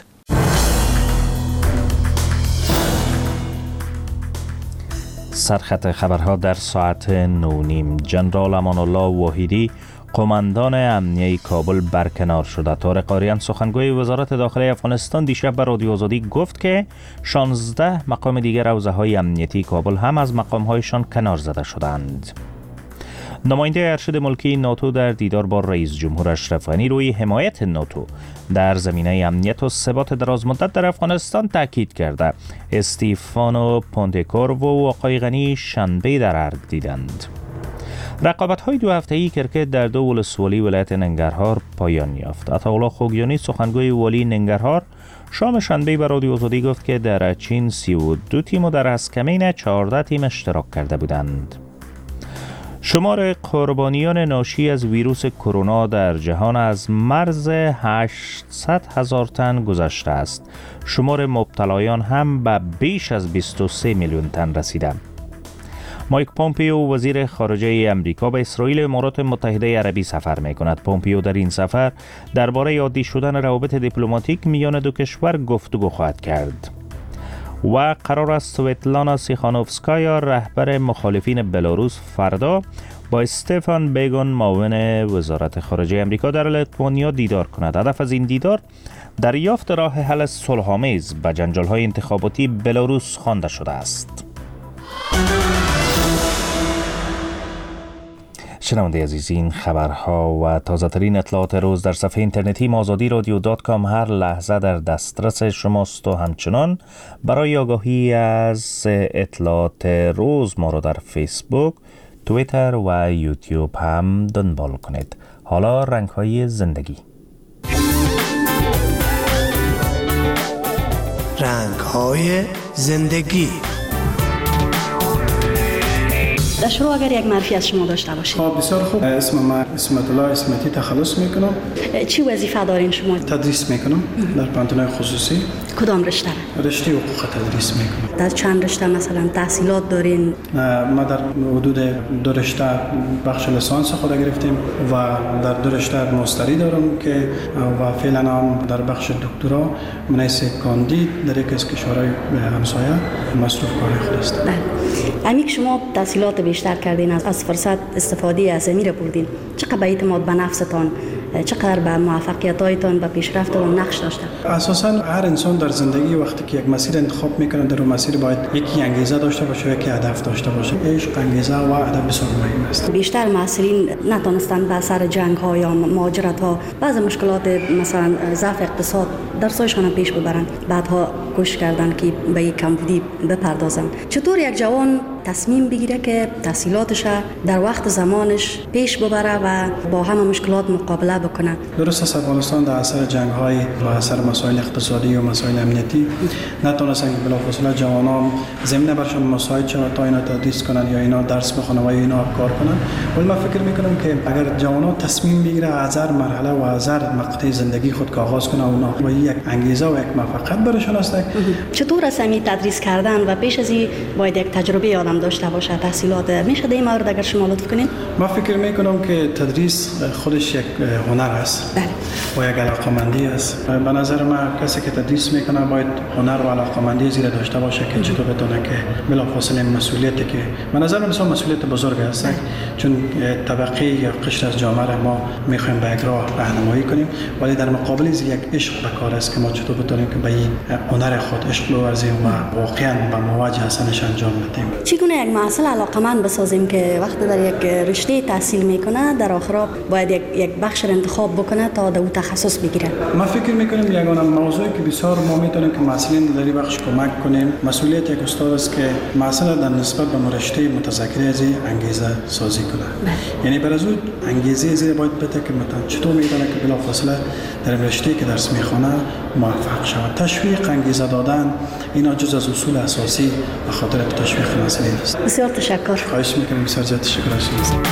سرخط خبرها در ساعت 9:30. جنرال امان الله واحدی قماندان امنیه کابل برکنار شده. طارق آریان سخنگوی وزارت داخلی افغانستان دیشب به رادیو آزادی گفت که 16 مقام دیگر حوزه‌های امنیتی کابل هم از مقام‌هایشان کنار زده شدند. نماینده ارشد ملکی ناتو در دیدار با رئیس جمهور اشرف غنی روی حمایت ناتو در زمینه امنیت و ثبات درازمدت در افغانستان تاکید کرده. استیفانو پونتکورو و آقای غنی شنبه در ارگ دیدند. رقابت‌های 2 هفته‌ای کرکت در 2 ولسوالی ولایت ننگرهار پایان یافت. عطاالله خوگیانی سخنگوی والی ننگرهار شام شنبه به رادیو آزادی گفت که در چین 32 تیم و در اسکمین 14 تیم اشتراک کرده بودند. شمار قربانیان ناشی از ویروس کرونا در جهان از مرز 800,000 تن گذشته است. شمار مبتلایان هم به بیش از 23 میلیون تن رسیده. مایک پومپیو وزیر خارجه امریکا به اسرائیل و امارات متحده عربی سفر می‌کند. پومپیو در این سفر درباره عادی شدن روابط دیپلماتیک میان دو کشور گفتگو خواهد کرد. و قرار است سویتلانا سیخانوفسکایا رهبر مخالفین بلاروس فردا با استفان بیگون معاون وزارت خارجه امریکا در لیتوانیا دیدار کند. هدف از این دیدار دریافت راه حل صلح‌آمیز به جنجال‌های انتخاباتی بلاروس خوانده شده است. شنونده عزیز، این خبرها و تازه ترین اطلاعات روز در صفحه اینترنتی mazadirodio.com هر لحظه در دسترس شماست و همچنان برای آگاهی از اطلاعات روز ما را در فیسبوک، توییتر و یوتیوب هم دنبال کنید. حالا رنگ‌های زندگی. رنگ‌های زندگی. در شروع اگر یک معرفی از شما داشته باشید. بسیار خوب. اسم من اسمت الله اسمتی تخلص میکنم. چی وظیفه دارین شما؟ تدریس میکنم در پانتونای خصوصی. کدام رشته؟ رشته حقوق تدریس میکنم. در چند رشته مثلا تحصیلات دارین؟ ما در حدود 2 رشته بخش لیسانس خود گرفتیم و در 2 رشته ماستری دارم که و فعلا هم در بخش دکترا منیس کاندید در یک از کشورهای همسایه مصروف کاری خود است. بله. امی که شما تحصیلات بیشتر کردین، از فرصت استفاده از امیر بردین، چقدر به اعتماد به نفستان، چقدر به موفقیت‌هایتان به پیشرفتتان نقش داشته؟ اساساً هر انسان در زندگی وقتی که یک مسیر انتخاب میکنه در اون مسیر باید یکی انگیزه داشته باشه و یکی هدف داشته باشه. عشق، انگیزه و هدف بسیار مهم است. بیشتر محصلین نتونستن به اثر جنگ‌ها یا مهاجرت‌ها بعض مشکلات مثلا ضعف اقتصاد درسایشان پیش ببرن، بعدها کوشش کردن که به یک کمبودی بپردازن. چطور یک جوان تصمیم بگیره که تحصیلاتش در وقت زمانش پیش ببره و با همه مشکلات مقابله بکنه؟ درست است افغانستان در اثر جنگ‌های و اثر مسائل اقتصادی و مسائل امنیتی نتونستن بلافاصله جوانان زمینه برشان مساعد شود تا اینا تدریس کنن یا اینا درس بخونن و اینا کار کنن. ولی من فکر میکنم که اگر جوانان تصمیم بگیره از هر مرحله و از هر مقطع زندگی خود که آغاز کنه و یک انگیزه و یک موفقیت برشان است. چطور است تدریس کردن و پیش از این باید یک تجربه آدم داشته باشه؟ تحصیلات میشه در این مورد اگر شما لطف کنین؟ من فکر میکنم که تدریس خودش یک هنر است. بله. و یک علاقمندی است. به نظر من کسی که تدریس میکنه باید هنر و علاقمندی زیر داشته باشه که چطور بتونه که بلافاصله مسئولیتی که به نظر من مسئولیت بزرگ است، چون طبقه یا قشر از جامعه را ما میخوایم به یک راه راهنمایی کنیم، ولی در مقابل یک عشق به کار است که ما چطور بتونیم که به این هنر برای خود عشق بورزیم و واقعا به مواجه هستنش انجام بدیم. چگونه یک محصل علاقمند بسازیم که وقتی در یک رشته تحصیل میکنه در آخر باید یک بخش انتخاب بکنه تا در او تخصص بگیره؟ ما فکر میکنیم یگانه موضوعی که بسیار ما میتونیم که مسئولین در این بخش کمک کنیم مسئولیت یک استاد است که مسئله در نسبت به رشته متذکری از انگیزه سازی کنه. یعنی برای از انگیزه زیر باید بده که مثلا چطور میتونه که بلافاصله در رشته که درس میخونه موفق شود. تشویق، انگیزه دادن اینا جز از اصول اساسی به خاطر تشویق مسئولین است. بسیار تشکر. خواهش میکنم. بسیار زیاد تشکر از شما.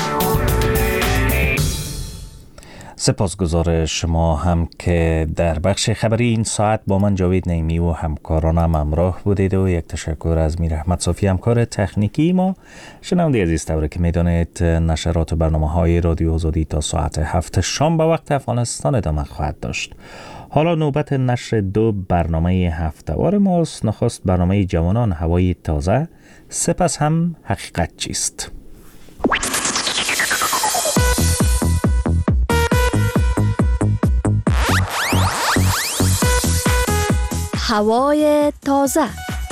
سپاسگزار شما هم که در بخش خبری این ساعت با من جاوید نعیمی و همکارانم همراه بودید و یک تشکر از میر احمد صافی همکار تکنیکی ما. شنونده عزیز طوری که میدانید نشرات برنامه‌های رادیو آزادی تا ساعت 7 شام به وقت افغانستان ادامه خواهد داشت. حالا نوبت نشر 2 برنامه هفته‌وار ماست. نخست برنامه جوانان هوای تازه، سپس هم حقیقت چیست. هوای تازه.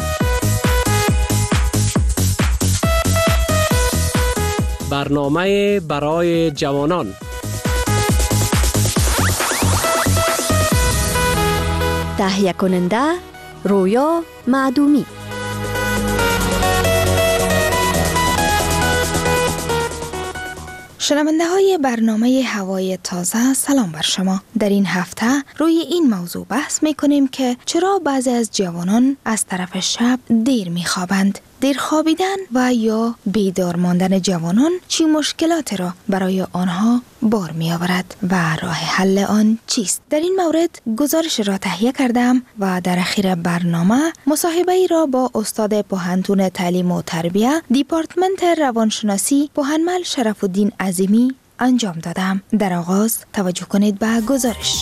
برنامه برای جوانان. تهیه کننده رویا معدومی. شنونده های برنامه هوای تازه، سلام بر شما. در این هفته روی این موضوع بحث می کنیم که چرا بعضی از جوانان از طرف شب دیر می خوابند. دیر خوابیدن و یا بیدار ماندن جوانان چی مشکلاتی را برای آنها بار می آورد و راه حل آن چیست؟ در این مورد گزارش را تهیه کردم و در اخیر برنامه مصاحبه ای را با استاد پوهنتون تعلیم و تربیه دیپارتمنت روانشناسی پوهنمل شرف الدین عظیمی انجام دادم. در آغاز توجه کنید به گزارش.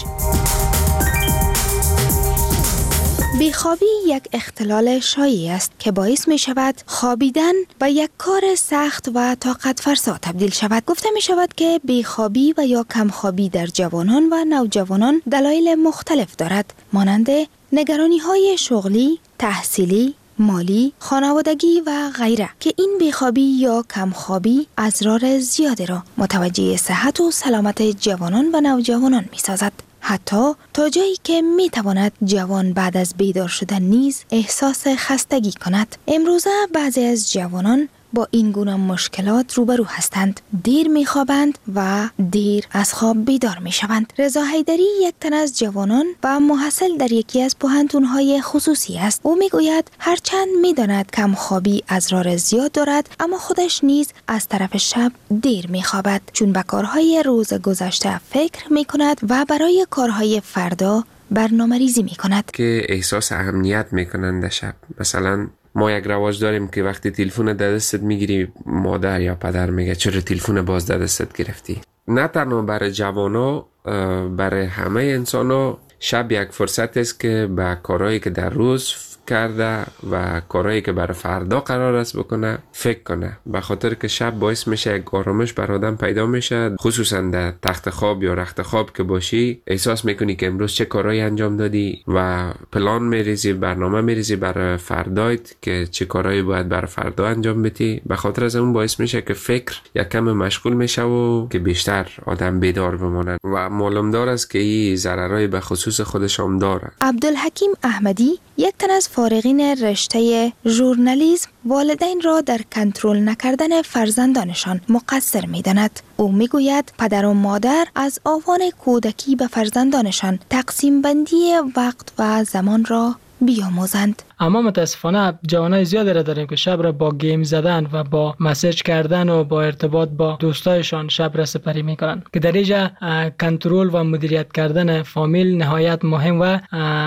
بیخوابی یک اختلال شایع است که باعث می شود خوابیدن به یک کار سخت و طاقت فرسا تبدیل شود. گفته می شود که بیخوابی و یا کمخوابی در جوانان و نوجوانان دلایل مختلف دارد، مانند نگرانی های شغلی، تحصیلی، مالی، خانوادگی و غیره، که این بیخوابی یا کمخوابی اضرار زیادی را متوجه صحت و سلامت جوانان و نوجوانان می سازد. حتی تا جایی که می تواند جوان بعد از بیدار شدن نیز احساس خستگی کند. امروزه بعضی از جوانان با این گونه مشکلات روبرو هستند. دیر می خوابند و دیر از خواب بیدار می شوند. رضا حیدری یک تن از جوانان و محصل در یکی از پوهنتون‌های خصوصی است. او می گوید هرچند می داند کم خوابی اضرار زیاد دارد، اما خودش نیز از طرف شب دیر می خوابد، چون به کارهای روز گذشته فکر می کند و برای کارهای فردا برنامه ریزی می کند. که احساس اهمیت می کنند در شب. مثلا ما یک رواج داریم که وقتی تلفن در دستت میگیری مادر یا پدر میگه چرا تلفن باز در دستت گرفتی. نه تنها برای جوانا، برای همه انسانا شب یک فرصت است که به کارهایی که در روز کرده و کارهایی که برای فردا قرار است بکنه فکر کنه، به خاطر که شب باعث میشه یک آرامش بر آدم پیدا میشه. خصوصا در تخت خواب یا رخت خواب که باشی احساس میکنی که امروز چه کارهایی انجام دادی و پلان میریزی، برنامه میریزی برای فردایت که چه کارهایی باید برای فردا انجام بدی. به خاطر از اون باعث میشه که فکر یک کم مشغول میشه و که بیشتر آدم بیدار بمونه و معلوم دار است که این ضررهای به خصوص خودش هم داره. عبدالحکیم احمدی یک تن از فارغین رشته ژورنالیسم والدین را در کنترل نکردن فرزندانشان مقصر می‌داند. او میگوید پدر و مادر از آوان کودکی به فرزندانشان تقسیم بندی وقت و زمان را بیاموزند. اما متاسفانه جوانای زیادی را داریم که شب را با گیم زدن و با مسیج کردن و با ارتباط با دوستایشان شب را سپری میکنن، که در اینجا کنترل و مدیریت کردن فامیل نهایت مهم و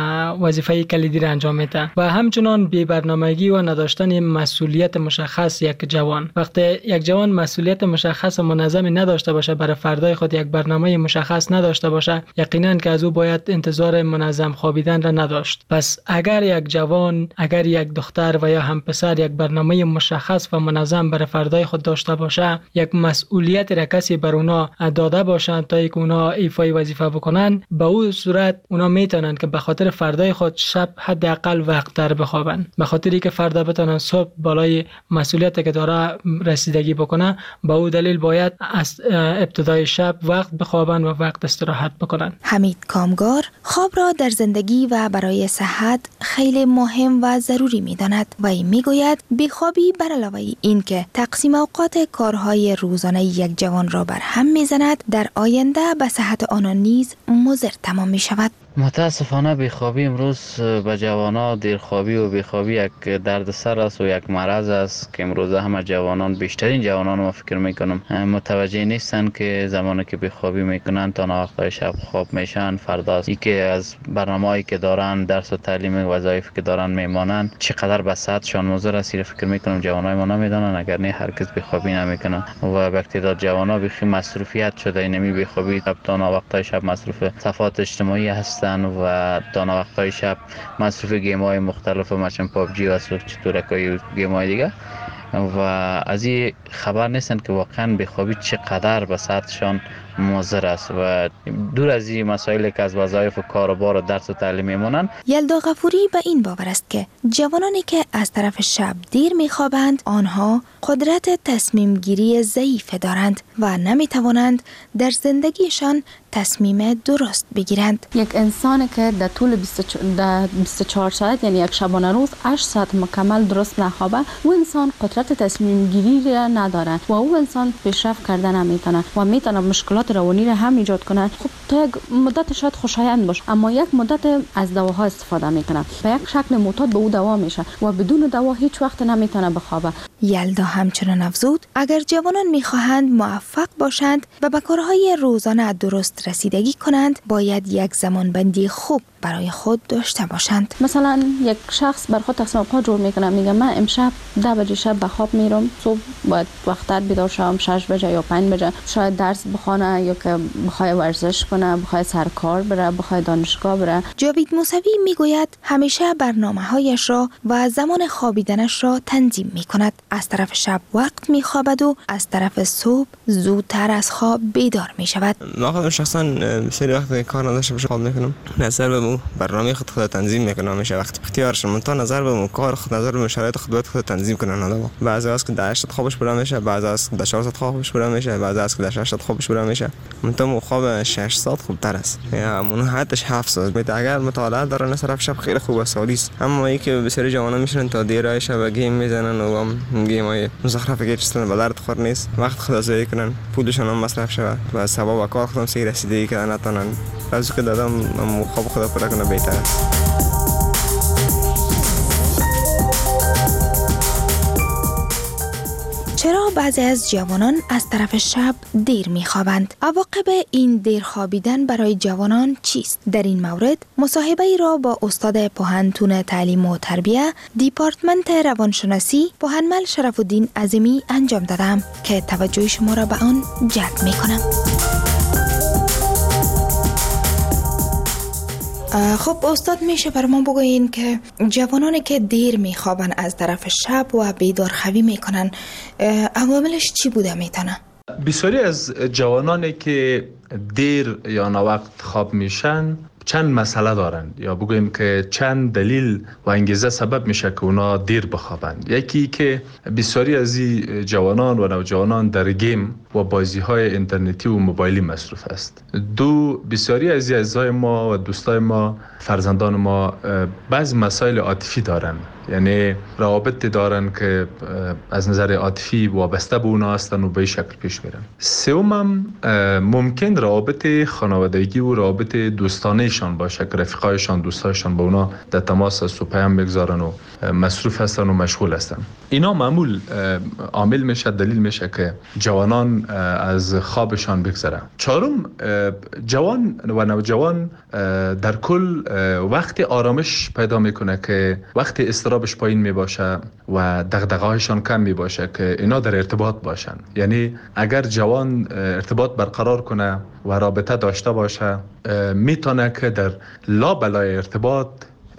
وظیفه کلیدی را انجام میده و همچنان بی برنامگی و نداشتن مسئولیت مشخص یک جوان. وقتی یک جوان مسئولیت مشخص و منظمی نداشته باشه، برای فردای خود یک برنامه مشخص نداشته باشه، یقینا که از او باید انتظار منظم خوابیدن را نداشت. پس اگر یک جوان مثلا اگر یک دختر و یا هم پسر یک برنامه مشخص و منظم برای فردای خود داشته باشه، یک مسئولیت را کسی بر اونا داده باشند تا اینکه اونا ایفای وظیفه بکنن، به اون صورت اونا میتونن که به خاطر فردای خود شب حداقل وقت در بخوابن، به خاطر اینکه فردا بتونن صبح بالای مسئولیتی که داره رسیدگی بکنه. به اون دلیل باید از ابتدای شب وقت بخوابن و وقت استراحت بکنن. حمید کامگار خواب را در زندگی و برای صحت خیلی مهم و ضروری می‌داند و این میگوید بیخوابی بر علاوه این که تقسیم اوقات کارهای روزانه یک جوان را بر هم میزند، در آینده به صحت آنان نیز مضر تمام می شود. متاسفانه بیخوابی امروز به جوانان دیرخوابی و بیخوابی یک دردسر است و یک مرض است که امروز همه جوانان، بیشترین جوانان ما فکر میکنم متوجه نیستن که زمانی که بیخوابی میکنن تا وقتای شب خواب میشن، فردا ای که از برنامه‌ای که دارن، درس و تعلیم وظایفی که دارن میمانن چقدر به صحتشان مضر است. فکر میکنم جوانای ما نمیدونن، اگر نه هرگز بیخوابی نمیکنن و به تعداد جوانا بیخی مصروفیت شده. اینمی بیخوابی تا وقتای شب مصروف صفحات اجتماعی هست و تا وقتای شب مصروف گیم های مختلف مثل پابجی و چطورکای گیم های دیگه و از این خبر نیستن که واقعا بیخوابی چقدر به صحتشان مضر است و دور از این مسائلی که از وظایف و کار و بار و درس و تعلیم میمونن. یلدا غفوری به این باور است که جوانانی که از طرف شب دیر میخوابند آنها قدرت تصمیم گیری ضعیف دارند و نمیتوانند در زندگیشان تصمیم درست بگیرند. یک انسانی که در طول 24 ساعت یعنی یک شبانه روز 8 ساعت مکمل درست نخوابه، او انسان قدرت تصمیم گیری را ندارد و او انسان پیشرفت کردن نمیتونه و میتونه مشکلات روانی را هم ایجاد کنه. خب تا یک مدت شاید خوشایند باشه، اما یک مدت از دواها استفاده میکنه، به یک شکل معتاد به او دوا میشه و بدون دوا هیچ وقت نمیتونه بخوابه. یلدا همچنان افزود اگر جوانان میخواهند موفق باشند و به کارهای روزانه درست رسیدگی کنند، باید یک زمانبندی خوب برای خود داشته باشند. مثلا یک شخص بر خود تصمیم اوقات جور میکنه، میگه من امشب 10 بجه شب به خواب میرم، صبح باید وقتاً بیدار شوم 6 بجه یا 5 بجه، شاید درس بخونه یا که بخواد ورزش کنه، بخواد سر کار بره، بخواد دانشگاه بره. جاوید موسوی میگوید همیشه برنامه‌هایش را و زمان خوابیدنش را تنظیم میکند. از طرف شب وقت میخوابد و از طرف صبح زودتر از خواب بیدار میشود. من خودم شخصا بسیاری وقت کار نداشته باشم خواب میکنم، نظر به برنامه خود تنظیم میکنم، همیشه وقت اختیارش من تا نظر به کار خود، نظر به شرایط خود تنظیم کنن. آدم بعضی وقت که 8 ساعت خوابش بلند میشه، بعضی وقت که 4 ساعت خوابش بلند میشه، بعضی وقت که 6 ساعت خوابش بلند میشه. من خواب 6 ساعت خوبتر است یا من حدش 7 ساعت. اگر مطالعه دارن صرف شب خیلی خوب است سالیس، اما ای که بسیاری جوانا میشن تا دیر شب گیم میزنن و هم گیم های مزخرفه که چیزن به درد خور نیست، وقت خود ضایع کنن، پولشون هم مصرف شود و سبب کار خودم سی رسیدگی کردن نتونن. از که دادم خواب خدا پر کنه بهتر است. چرا بعضی از جوانان از طرف شب دیر میخوابند؟ عواقب این دیر خوابیدن برای جوانان چیست؟ در این مورد مصاحبه ای را با استاد پوهنتون تعلیم و تربیه دیپارتمنت روانشناسی پوهنمل شرف الدین عظیمی انجام دادم که توجه شما را به آن جلب میکنم. خب استاد، میشه برام بگوین که جوانانی که دیر میخوابن از طرف شب و بیدار خوابی میکنن عواملش چی بوده میتونه؟ بسیاری از جوانانی که دیر یا ناوقت خواب میشن چند مسئله دارن، یا بگویم که چند دلیل و انگیزه سبب میشه که اونا دیر بخوابند. یکی که بسیاری از این جوانان و نوجوانان در گیم و بازی‌های اینترنتی و موبایلی مصروف است. دو، بسیاری از عزیزای ما و دوستای ما، فرزندان ما بعض مسائل عاطفی دارن، یعنی روابط دارن که از نظر عاطفی وابسته به اونا هستن و به این شکل پیش میرن. سوم، ممکن روابط خانوادگی و روابط دوستانه‌شان باشه که رفیقایشان، دوستایشان با اونا در تماس است و پیام میگذارن و مصروف هستن و مشغول هستن. اینا معمول عامل میشه، دلیل میشه که جوانان از خوابشان بگذرن. چهارم، جوان و نوجوان در کل وقت آرامش پیدا میکنه که وقت استرابش پایین میباشه و دغدغه‌هایشان کم میباشه که اینا در ارتباط باشن. یعنی اگر جوان ارتباط برقرار کنه و رابطه داشته باشه، میتونه که در لابلای ارتباط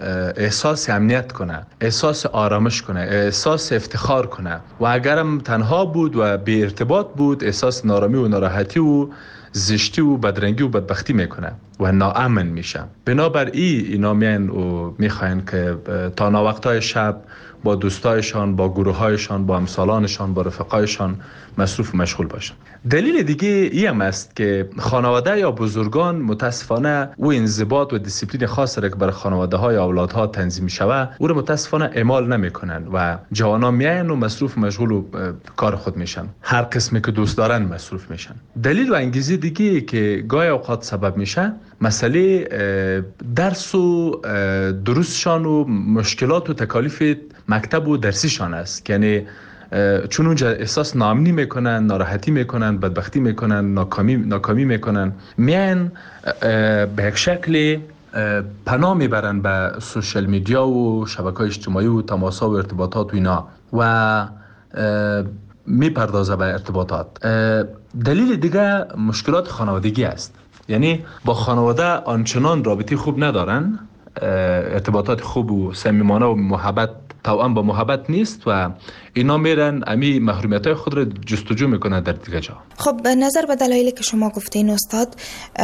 احساس امنیت کنه، احساس آرامش کنه، احساس افتخار کنه. و اگرم تنها بود و بی ارتباط بود، احساس نارامی و ناراحتی و زشتی و بدرنگی و بدبختی میکنه و ناامن میشه. بنابر اینا میان و میخواین که تا ناوقتای شب با دوستایشان، با گروهایشان، با همسالانشان، با رفقایشان مصروف و مشغول باشن. دلیل دیگه این هم است که خانواده یا بزرگان متاسفانه او انضباط و دیسیپلین خاص را که برای خانواده های اولادها تنظیم شوه او را متاسفانه اعمال نمیکنن و جوانان میاین و مصروف و مشغول و کار خود میشن. هر قسمی که دوست دارن مصروف میشن. دلیل و انگیزه دیگه که گاهی اوقات سبب میشه مسئله درس و دروسشان و مشکلات و تکالیف مکتب و درسیشان است. یعنی چون اونجا احساس ناامنی میکنن، ناراحتی میکنن، بدبختی میکنن، ناکامی میکنن، میان به یک شکل پناه میبرن به سوشال میدیا و شبکه‌های اجتماعی و تماس‌ها و ارتباطات و اینا و میپردازه به ارتباطات. دلیل دیگه مشکلات خانوادگی است. یعنی با خانواده آنچنان رابطه خوب ندارن، ارتباطات خوب و صمیمانه و محبت توأم با محبت نیست و اینا میرن امی محرومیت‌های خود را جستجو میکنن در دیگه جا. خب به نظر به دلایلی که شما گفتین استاد،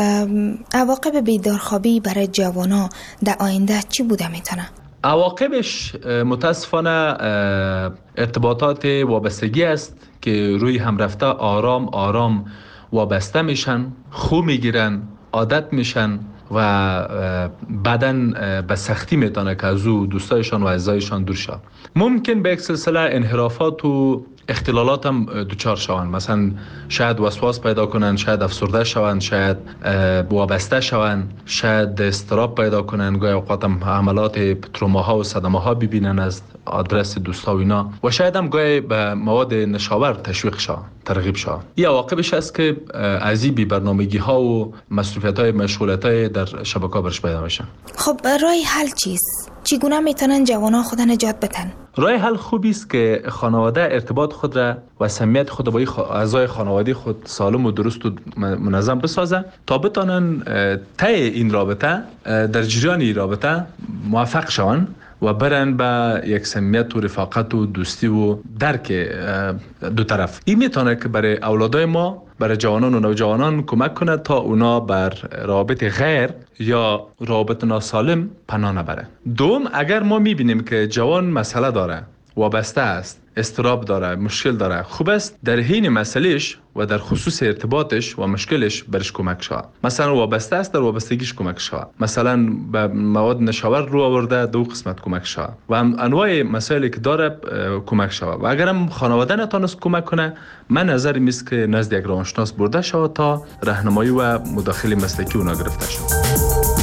عواقب بیدارخوابی برای جوانا در آینده چی بوده میتونه؟ عواقبش متاسفانه ارتباطات وابستگی است که روی هم رفته آرام آرام وابسته میشن، خو میگیرن، عادت میشن و بعدن به سختی میتونه که از او دوستایشان و اعزایشان دور شد. ممکن به یک سلسله انحرافات و اختلالات هم دچار شوند. مثلا شاید وسواس پیدا کنن، شاید افسرده شوند، شاید وابسته شوند، شاید اضطراب پیدا کنن، گاهی اوقات هم حملات تروماها و صدمه‌ها ببینن از آدرس دوستا و اینا و شاید هم گاهی به مواد نشاور تشویق شوند، ترغیب شوند. این عواقبش است که از این بی‌برنامگی‌ها و مصروفیت‌های مشغولیت‌های در شبکه‌ها برش پیدا میشن. خب راه حل چیست؟ چگونه میتونن جوانان خود نجات بدن؟ راه حل خوبی است که خانواده ارتباط خود را و صمیمیت خود با اعضای خانوادگی خود سالم و درست و منظم بسازه تا بتونن طی این رابطه در جریان این رابطه موفق شوند و برن به یک صمیمیت و رفاقت و دوستی و درک دو طرف. این میتونه که برای اولادای ما، برای جوانان و نوجوانان کمک کنه تا اونا بر روابط غیر یا روابط ناسالم پناه نبره. دوم، اگر ما میبینیم که جوان مسئله داره، وابسته است، اضطراب داره، مشکل داره، خوب است در حین مسئلهش و در خصوص ارتباطش و مشکلش برش کمک شود. مثلا وابسته است، در وابستگیش کمک شود. مثلا به مواد نشاور رو آورده، دو قسمت کمک شود و انواع مسائلی که داره کمک شود. و اگرم خانواده نتونست کمک کنه، من نظرم است که نزد یک روانشناس برده شود تا راهنمایی و مداخله مسلکی اونا گرفته شود.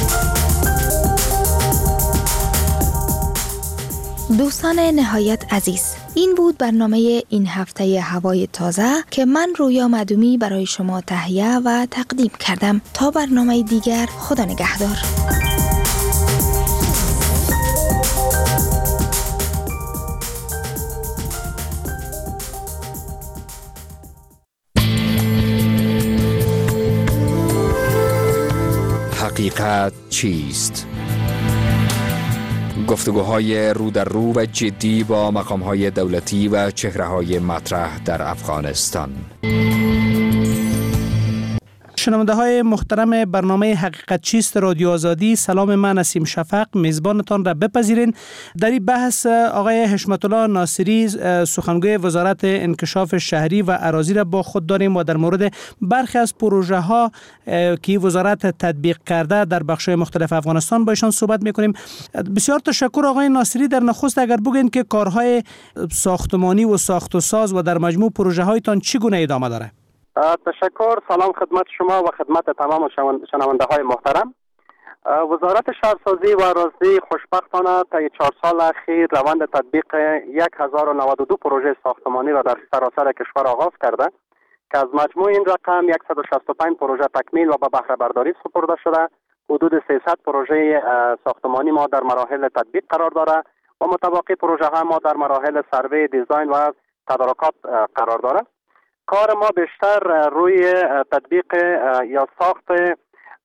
دوستان نهایت عزیز، این بود برنامه این هفته هوای تازه که من رویا معدومی برای شما تهیه و تقدیم کردم. تا برنامه دیگر، خدا نگهدار. حقیقت چیست؟ گفتگوهای رو در رو و جدی با مقام‌های دولتی و چهره‌های مطرح در افغانستان. شنونده های محترم برنامه حقیقت چیست رادیو آزادی، سلام. من نسیم شفق میزبانتان را بپذیرین. در این بحث آقای حشمت الله ناصری، سخنگوی وزارت انکشاف شهری و اراضی را با خود داریم و در مورد برخی از پروژه ها که وزارت تطبیق کرده در بخش‌های مختلف افغانستان با ایشان صحبت میکنیم. بسیار تشکر آقای ناصری. در نخست اگر بگین که کارهای ساختمانی و ساخت و ساز و در مجموع پروژه هایتان چگونه ادامه داره؟ تشکر. سلام خدمت شما و خدمت تمام شنونده های محترم. وزارت شهرسازی و اراضی خوشبختانه طی 4 سال اخیر روند تطبیق 1092 پروژه ساختمانی را در سراسر کشور آغاز کرده که از مجموع این رقم 165 پروژه تکمیل و به بهره برداری سپرده شده. حدود 300 پروژه ساختمانی ما در مراحل تطبیق قرار داره و متباقی پروژه ها ما در مراحل سروی، دیزاین و تدارکات قرار داره. کار ما بیشتر روی تطبیق یا ساخت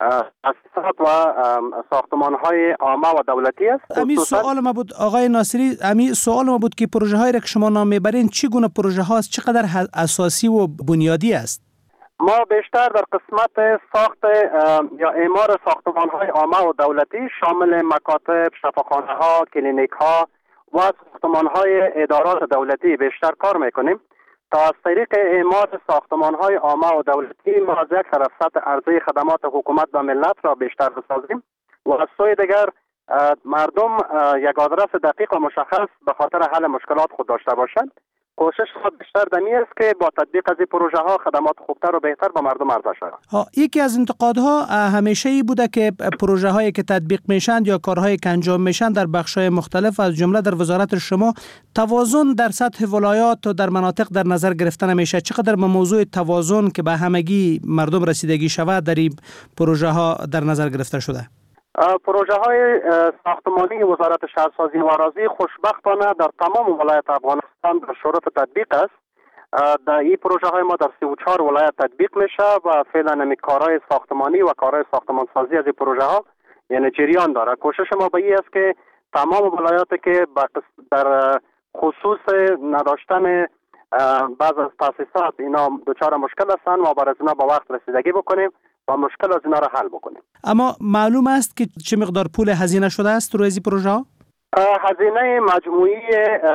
تاسیسات و ساختمان های عامه و دولتی است. امی سوال ما بود آقای ناصری، امی سوال ما بود که پروژه هایی را که شما نام میبرین چی گونه پروژه هاست، چقدر اساسی و بنیادی است؟ ما بیشتر در قسمت ساخت یا اعمار ساختمان های عامه و دولتی شامل مکاتب، شفاخانه ها، کلینیک ها و ساختمان های ادارات دولتی بیشتر کار میکنیم. تا از طریق اعمار ساختمان های عامه و دولتی ما از یک طرف سطح عرضه خدمات حکومت و ملت را بیشتر بسازیم و از سوی دیگر مردم یک آدرس دقیق و مشخص به خاطر حل مشکلات خود داشته باشند. کوشش خود بیشتر دمی است که با تطبیق از این پروژه ها خدمات خوبتر و بهتر به مردم عرضه شود. یکی از انتقادها همیشه ای بوده که پروژه هایی که تطبیق میشن یا کارهایی که انجام میشن در بخش های مختلف از جمله در وزارت شما توازن در سطح ولایات و در مناطق در نظر گرفته نمیشه. چقدر به موضوع توازن که به همگی مردم رسیدگی شود در این پروژه ها در نظر گرفته شده؟ پروژه های ساختمانی وزارت شهرسازی و آرازی خوشبختانه در تمام ولایت افغانستان در شروط تطبیق است. در این پروژه های ما در 34 ولایت تطبیق میشه و فعلا کارهای ساختمانی و کارهای ساختمانسازی از این پروژه ها یعنی جریان داره. کوشش ما به این است که تمام ولایاتی که در خصوص نداشتن بعض از تاسیسات اینا دچار مشکل هستند ما برای اینا با وقت رسیدگی بکنیم و مشکل از اینا را حل بکنیم. اما معلوم است که چه مقدار پول هزینه شده است روی این پروژه ها؟ هزینه مجموعی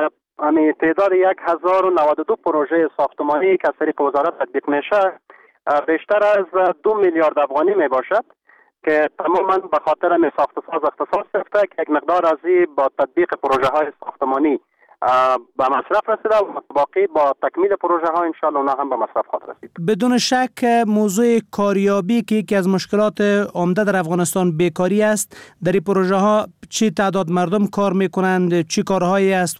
تعداد 1092 پروژه ساختمانی که از طریق وزارت تطبیق میشه بیشتر از 2 میلیارد افغانی می باشد که تماما به خاطر می ساخت ساز اختصاص گرفته که یک مقدار از با تطبیق پروژه های ساختمانی به مصرف رسیده و باقی با تکمیل پروژه ها انشاءالله اونا هم به مصرف خواهد رسید. بدون شک موضوع کاریابی که یکی از مشکلات عمده در افغانستان بیکاری است، در این پروژه ها چی تعداد مردم کار میکنند، چی کارهایی است؟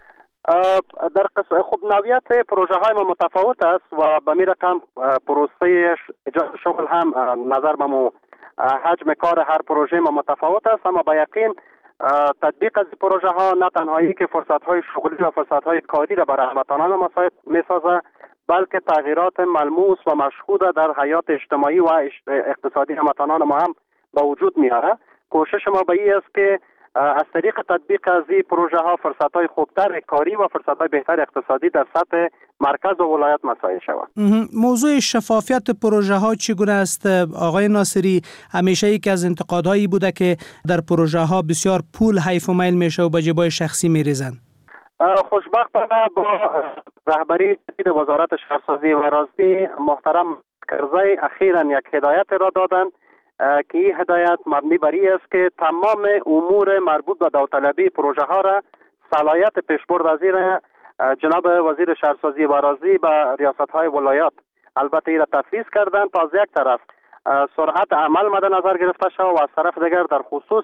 در قسم خب نوعیت پروژه های ما متفاوت است و به می رقم پروسه ایجاد شغل هم نظر به حجم کار هر پروژه ما متفاوت است، اما با یقین تطبیق از پروژه ها نه تنهایی که فرصت های شغلی و فرصت های کاری را برای هموطنان مساعد می سازه بلکه تغییرات ملموس و مشهود در حیات اجتماعی و اقتصادی هموطنان ما هم به وجود میاره. کوشش ما به این است که از طریق تطبیق از این پروژه ها فرصت های خوبتر کاری و فرصت های بهتر اقتصادی در سطح مرکز و ولایت مساعد شود. موضوع شفافیت پروژه ها چگونه است آقای ناصری؟ همیشه یکی از انتقادهایی بوده که در پروژه ها بسیار پول حیف و میل میشه و به جیبای شخصی میریزن. خوشبختانه با رهبری جدید وزارت شهرسازی و آرازی محترم کرزی اخیراً یک هدایت را دادند که این هدایت مبنی بر این است که تمام امور مربوط به داوطلبی پروژه ها را صلاحیت پیشبرد از جناب وزیر شهرسازی و آرازی به ریاست های ولایات البته این را تفویض کردند تا از یک طرف سرعت عمل مد نظر گرفته شود و از طرف دیگر در خصوص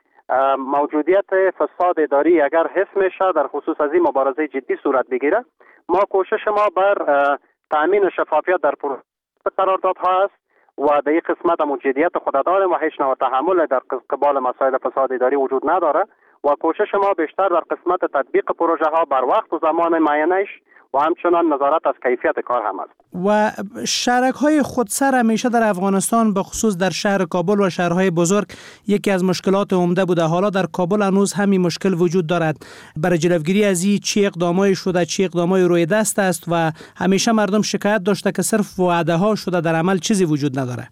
موجودیت فساد اداری اگر حس میشه در خصوص از این مبارزه جدی صورت بگیره. ما کوشش ما بر تامین شفافیت در پروژه قراردادها است و در این قسمت هم جدیت خود داریم و هیچ نوع تحمل در قبال مسائل فساد اداری وجود نداره و کوشش ما بیشتر در قسمت تطبیق پروژه ها بر وقت و زمان معینش و همچنان نظارت از کیفیت کار هم است. و شرک های خودسر همیشه در افغانستان به خصوص در شهر کابل و شهرهای بزرگ یکی از مشکلات عمده بوده. حالا در کابل هنوز همین مشکل وجود دارد. برای جلوگیری از این چی اقدامای شده، چی اقدامای روی دست است و همیشه مردم شکایت داشته که صرف وعده ها شده در عمل چیزی وجود نداره.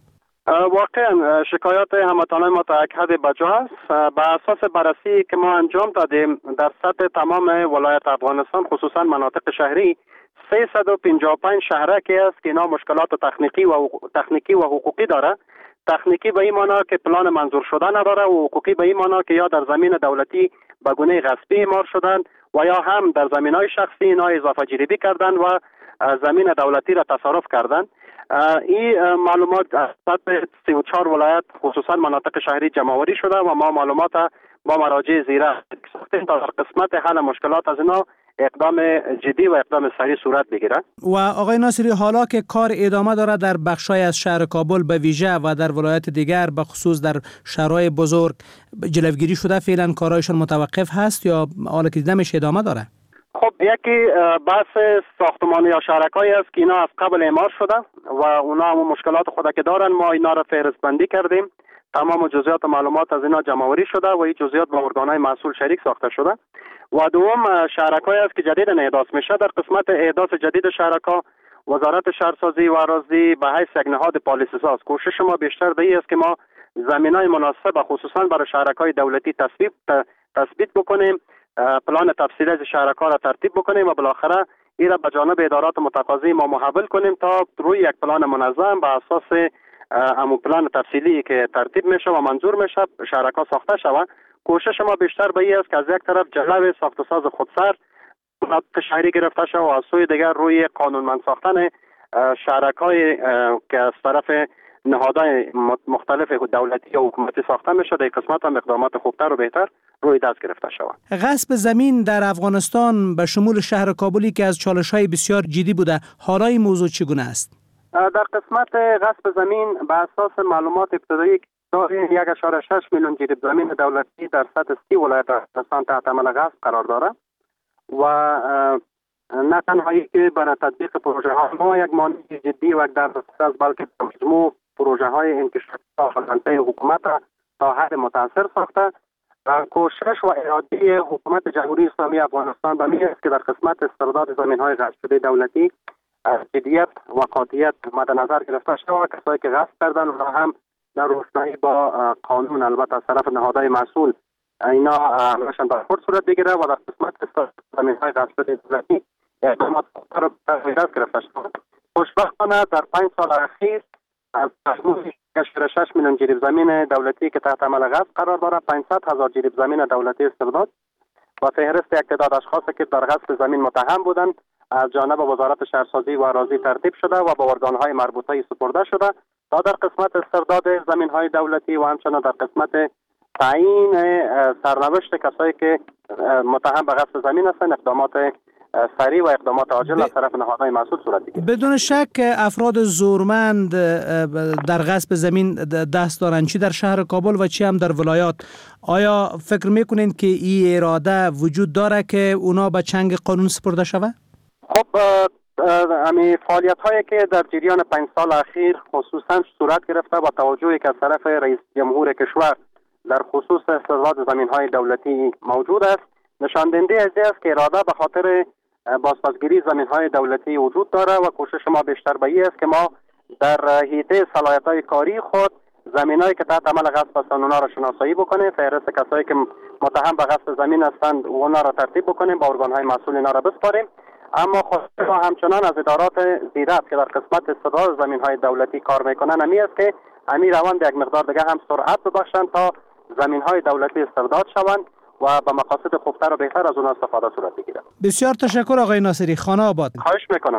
واقعا شکایات هموطنان ما تا یک حد بجا است. بر اساس بررسی که ما انجام دادیم در سطح تمام ولایت افغانستان خصوصا مناطق شهری 355 شهرکی است که اینا مشکلات تکنیکی و حقوقی داره. تکنیکی به این معنی که پلان منظور شده نداره و حقوقی به این معنی که یا در زمین دولتی به گونه غصبی اعمار شدن و یا هم در زمینهای شخصی اینا اضافه جریبی کردن و زمین دولتی را تصرف کردن. این معلومات از سطح 34 ولایت خصوصا مناطق شهری جمع‌آوری شده و ما معلومات با مراجع زیره ساختیم تا در قسمت حل مشکلات از اینا اقدام جدی و اقدام سریع صورت بگیره. و آقای ناصری حالا که کار ادامه داره در بخشای از شهر کابل به ویژه و در ولایت دیگر به خصوص در شهرهای بزرگ جلوگیری شده، فعلا کارهایشان متوقف هست یا حالا که دیده میشه ادامه داره؟ خب یکی بحث ساختمانی یا شهرکایی است که اینا از قبل اعمار شده و اونا هم مشکلات خود که دارن ما اینا را فهرست بندی کردیم تمام جزئیات و معلومات از اینا جمع‌آوری شده و این جزئیات با ارگان‌های مسئول شریک ساخته شده. و دوم شهرک‌هایی است که جدیداً احداث میشه. در قسمت احداث جدید شهرک‌ها وزارت شهرسازی و اراضی به حیث یک نهاد پالیسی ساز کوشش ما بیشتر به این است که ما زمینای مناسب خصوصا برای شهرک‌های دولتی تثبیت بکنیم، پلان تفصیلی از شهرک‌ها را ترتیب بکنیم و بالاخره این را به جانب ادارات متقاضی ما محول کنیم تا روی یک پلان منظم به اساس همون پلان تفصیلی که ترتیب میشه و منظور میشه شهرک‌ها ساخته شود. کوشش ما بیشتر به این است که از یک طرف جلو ساخت و ساز خودسر شهری گرفته شود و از سوی دیگر روی قانونمند ساختن شهرک‌های که از طرف نهادهای مختلف دولتی و حکومتی ساخته میشه در قسمت هم اقدامات خوبتر و بهتر روی دست گرفته شود. غصب زمین در افغانستان به شمول شهر کابلی که از چالش‌های بسیار جدی بوده، حالا این موضوع چگونه است؟ در قسمت غصب زمین به اساس معلومات ابتدایی که داریم 1.6 میلیون جریب زمین دولتی در سطح 30 ولایت افغانستان تحت عمل غصب قرار دارد و نه تنهایی که برای تطبیق پروژه ها ما یک مانع جدی و در دسترس بلکه مجموع پروژه های انکشافی داخل حکومت تا حد متاثر ساخته. کوشش و اراده حکومت جمهوری اسلامی افغانستان به این است که در قسمت استرداد زمین های غصب شده دولتی جدیت و قاطعیت مد نظر گرفته شده و کسایی که غصب کردن و هم در روشنایی با قانون البته از طرف نهادهای مسئول اینا همشان در خود صورت بگیره و در قسمت استرداد زمین های غصب شده دولتی اقدامات را به دست گرفته شده. خوشبختانه در 5 سال اخیر از مجموع 6 میلیون جریب زمین دولتی که تحت عمل غصب قرار دارد 500,000 جریب زمین دولتی استرداد و فهرست یک تعداد اشخاصی که در غصب زمین متهم بودند از جانب وزارت شهرسازی و اراضی ترتیب شده و به ارگان‌های مربوطه سپرده شده تا در قسمت استرداد زمین‌های دولتی و همچنین در قسمت تعیین سرنوشت کسایی که متهم به غصب زمین هستند اقدامات سریع و اقدامات عاجل از طرف نهادهای مسئول صورت بگیرد. بدون شک افراد زورمند در غصب زمین دست دارند، چی در شهر کابل و چی هم در ولایات. آیا فکر میکنین که این اراده وجود داره که اونا به چنگ قانون سپرده شود؟ خب همین فعالیت هایی که در جریان 5 سال اخیر خصوصا صورت گرفته با توجهی که از طرف رئیس جمهور کشور در خصوص استرداد زمین های دولتی موجود است نشان دهنده از این است که اراده به خاطر بازپسگیری زمین های دولتی وجود داره و کوشش ما بیشتر به این است که ما در حیطه صلاحیت های کاری خود زمین هایی که تحت عمل غصب هستند اونا را شناسایی بکنیم، فهرست کسایی که متهم به غصب زمین هستند اونا را ترتیب بکنیم، با ارگان های مسئول اینا را بسپاریم. اما خود ما همچنان از ادارات زیرت که در قسمت استرداد زمین های دولتی کار میکنن همی است که همی روند یک مقدار دیگه هم سرعت ببخشند تا زمین های دولتی استرداد شوند و به مقاصد خوبتر و بهتر از اون استفاده صورت بگیره. بسیار تشکر آقای ناصری. خانه آباد. خواهش میکنم.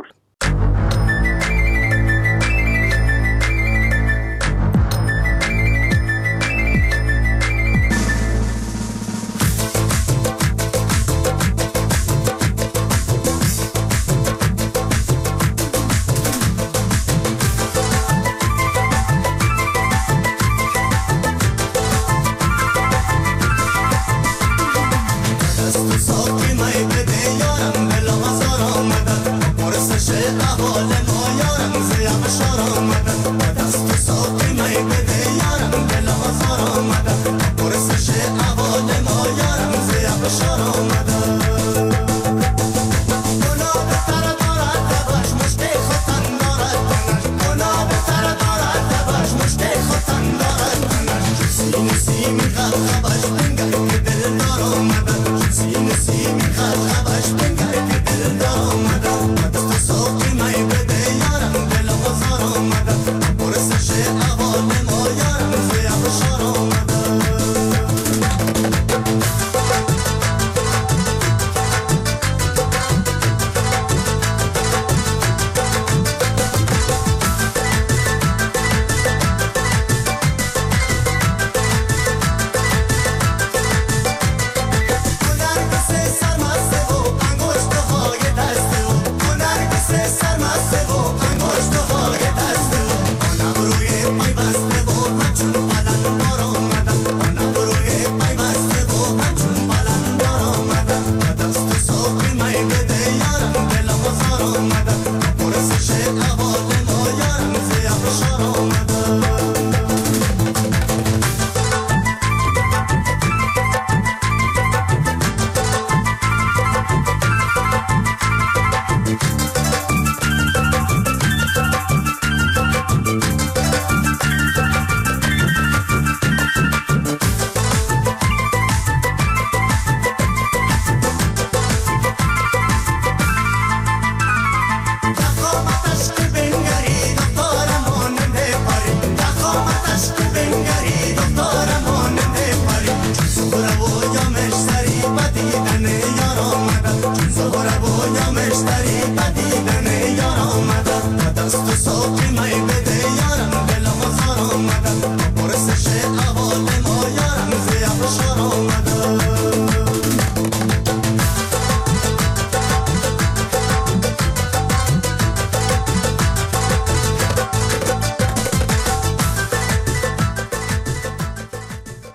نسیم غم